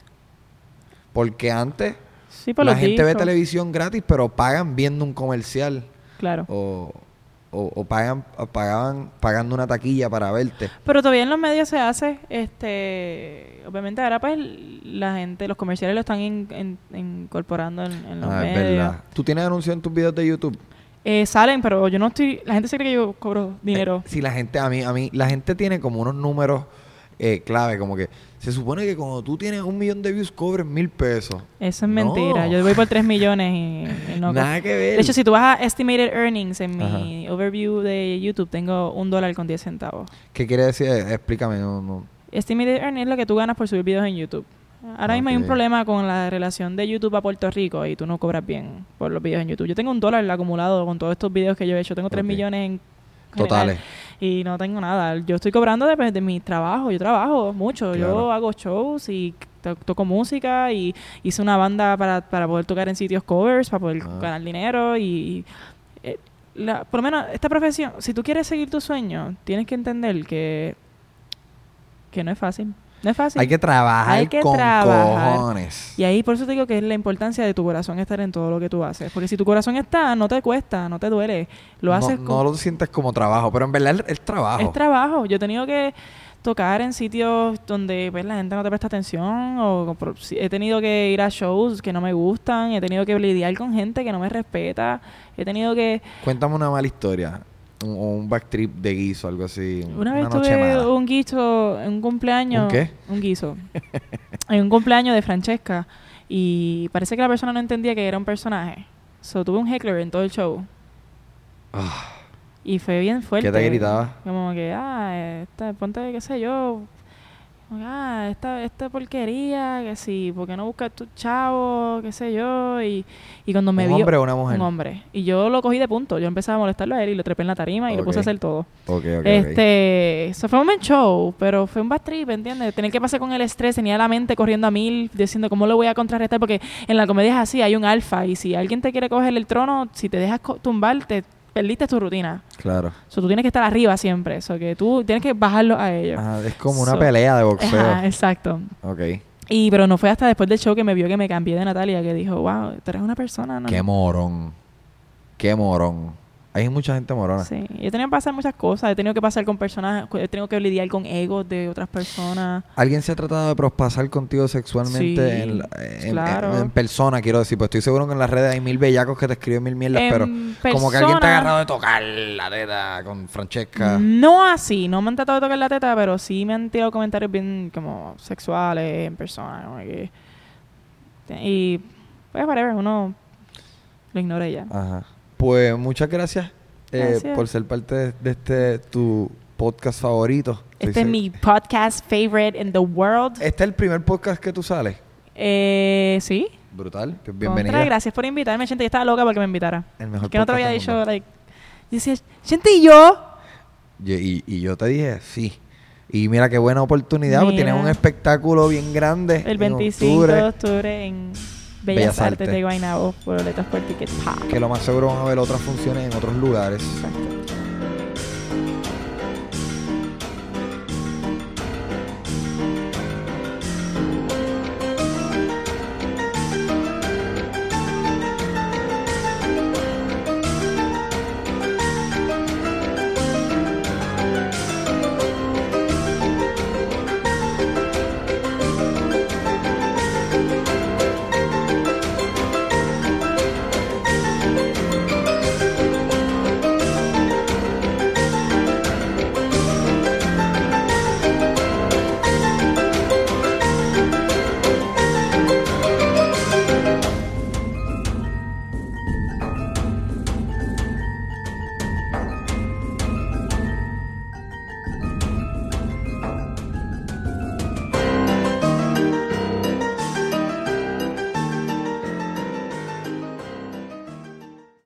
Porque antes sí, por la los gente discos. ve televisión gratis, pero pagan viendo un comercial. Claro. O, o, o pagan o pagaban pagando una taquilla para verte. Pero todavía en los medios se hace, este, obviamente ahora pues la gente, los comerciales lo están in, in, incorporando en, en los ah, medios. Es verdad. ¿Tú tienes anuncios en tus videos de YouTube? Eh, salen, pero yo no estoy, la gente se cree que yo cobro dinero. Eh, sí, la gente, a mí, a mí, la gente tiene como unos números eh, clave, como que se supone que cuando tú tienes un millón de views cobres mil pesos. Eso es no. mentira. Yo voy por tres millones y, y no. Nada que ver. De hecho, si tú vas a Estimated Earnings en mi Ajá. overview de YouTube, tengo un dólar con diez centavos. ¿Qué quiere decir? Explícame. No, no. Estimated Earnings es lo que tú ganas por subir videos en YouTube. Ahora okay. mismo hay un problema con la relación de YouTube a Puerto Rico y tú no cobras bien por los videos en YouTube. Yo tengo un dólar acumulado con todos estos videos que yo he hecho. Tengo tres okay. millones en totales. Y no tengo nada. Yo estoy cobrando de, de mi trabajo. Yo trabajo mucho. Claro. Yo hago shows y to toco música y hice una banda para, para poder tocar en sitios covers, para poder ah. ganar dinero y... y eh, la, por lo menos esta profesión, si tú quieres seguir tu sueño, tienes que entender que que no es fácil. No es fácil. Hay que trabajar Hay que con trabajar. cojones. Y ahí por eso te digo que es la importancia de tu corazón estar en todo lo que tú haces. Porque si tu corazón está, no te cuesta, no te duele. Lo haces no, con... no lo sientes como trabajo, pero en verdad es, es trabajo. Es trabajo. Yo he tenido que tocar en sitios donde pues, la gente no te presta atención. O he tenido que ir a shows que no me gustan. He tenido que lidiar con gente que no me respeta. He tenido que... Cuéntame una mala historia. Un, un backtrip de guiso, algo así. Una, una vez tuve un guiso en un cumpleaños. ¿Un qué? Un guiso. En un cumpleaños de Francesca. Y parece que la persona no entendía que era un personaje. So, tuve un heckler en todo el show. Ah. Y fue bien fuerte. ¿Qué te gritaba? Como que, ah, esta, ponte, qué sé yo... ah, esta, esta porquería, que sí, ¿por qué no buscas tu chavo, qué sé yo? Y, y cuando me ¿Un vio... hombre o una mujer? Un hombre. Y yo lo cogí de punto. Yo empezaba a molestarlo a él y lo trepé en la tarima y okay. lo puse a hacer todo. Ok, ok, Este... Eso fue un buen show, pero fue un bad trip, ¿entiendes? Tener que pasar con el estrés, tenía la mente corriendo a mil, diciendo cómo lo voy a contrarrestar, porque en la comedia es así, hay un alfa, y si alguien te quiere coger el trono, si te dejas tumbar, te... perdiste tu rutina. Claro. So, tú tienes que estar arriba siempre. Eso que tú tienes que bajarlo a ellos. Ah, es como una so, pelea de boxeo. Ajá, exacto. Ok. Y pero no fue hasta después del show que me vio que me cambié de Natalia, que dijo, wow, tú eres una persona, ¿no? Qué morón. Qué morón. Hay mucha gente morona. Sí. Yo he tenido que pasar muchas cosas. He tenido que pasar con personas, he tenido que lidiar con egos de otras personas. ¿Alguien se ha tratado de prospasar contigo sexualmente sí, en, la, en, claro. en, en persona, quiero decir? Pues estoy seguro que en las redes hay mil bellacos que te escriben mil mierdas, en pero persona, como que alguien te ha agarrado de tocar la teta con Francesca. No así, no me han tratado de tocar la teta, pero sí me han tirado comentarios bien como sexuales en persona. Como que, y pues whatever, uno lo ignora ya. Ajá. Pues muchas gracias, gracias. Eh, por ser parte de, de este tu podcast favorito. Este es mi podcast favorite in the world. ¿Este es el primer podcast que tú sales? Eh, sí. Brutal. Pues bienvenida. Contra, gracias por invitarme, gente. Yo estaba loca porque me invitara. El mejor que no te podcast había del dicho, mundo. like, yo decía, gente, ¿y yo? Y, y, y yo te dije, sí. Y mira qué buena oportunidad, porque Mira. tienes un espectáculo bien grande. El en veinticinco octubre, de octubre en Bellas, Bellas Artes Artes. de Guaynabo, por boletos por Ticket Pop. que lo más seguro van a ver otras funciones en otros lugares. Exacto.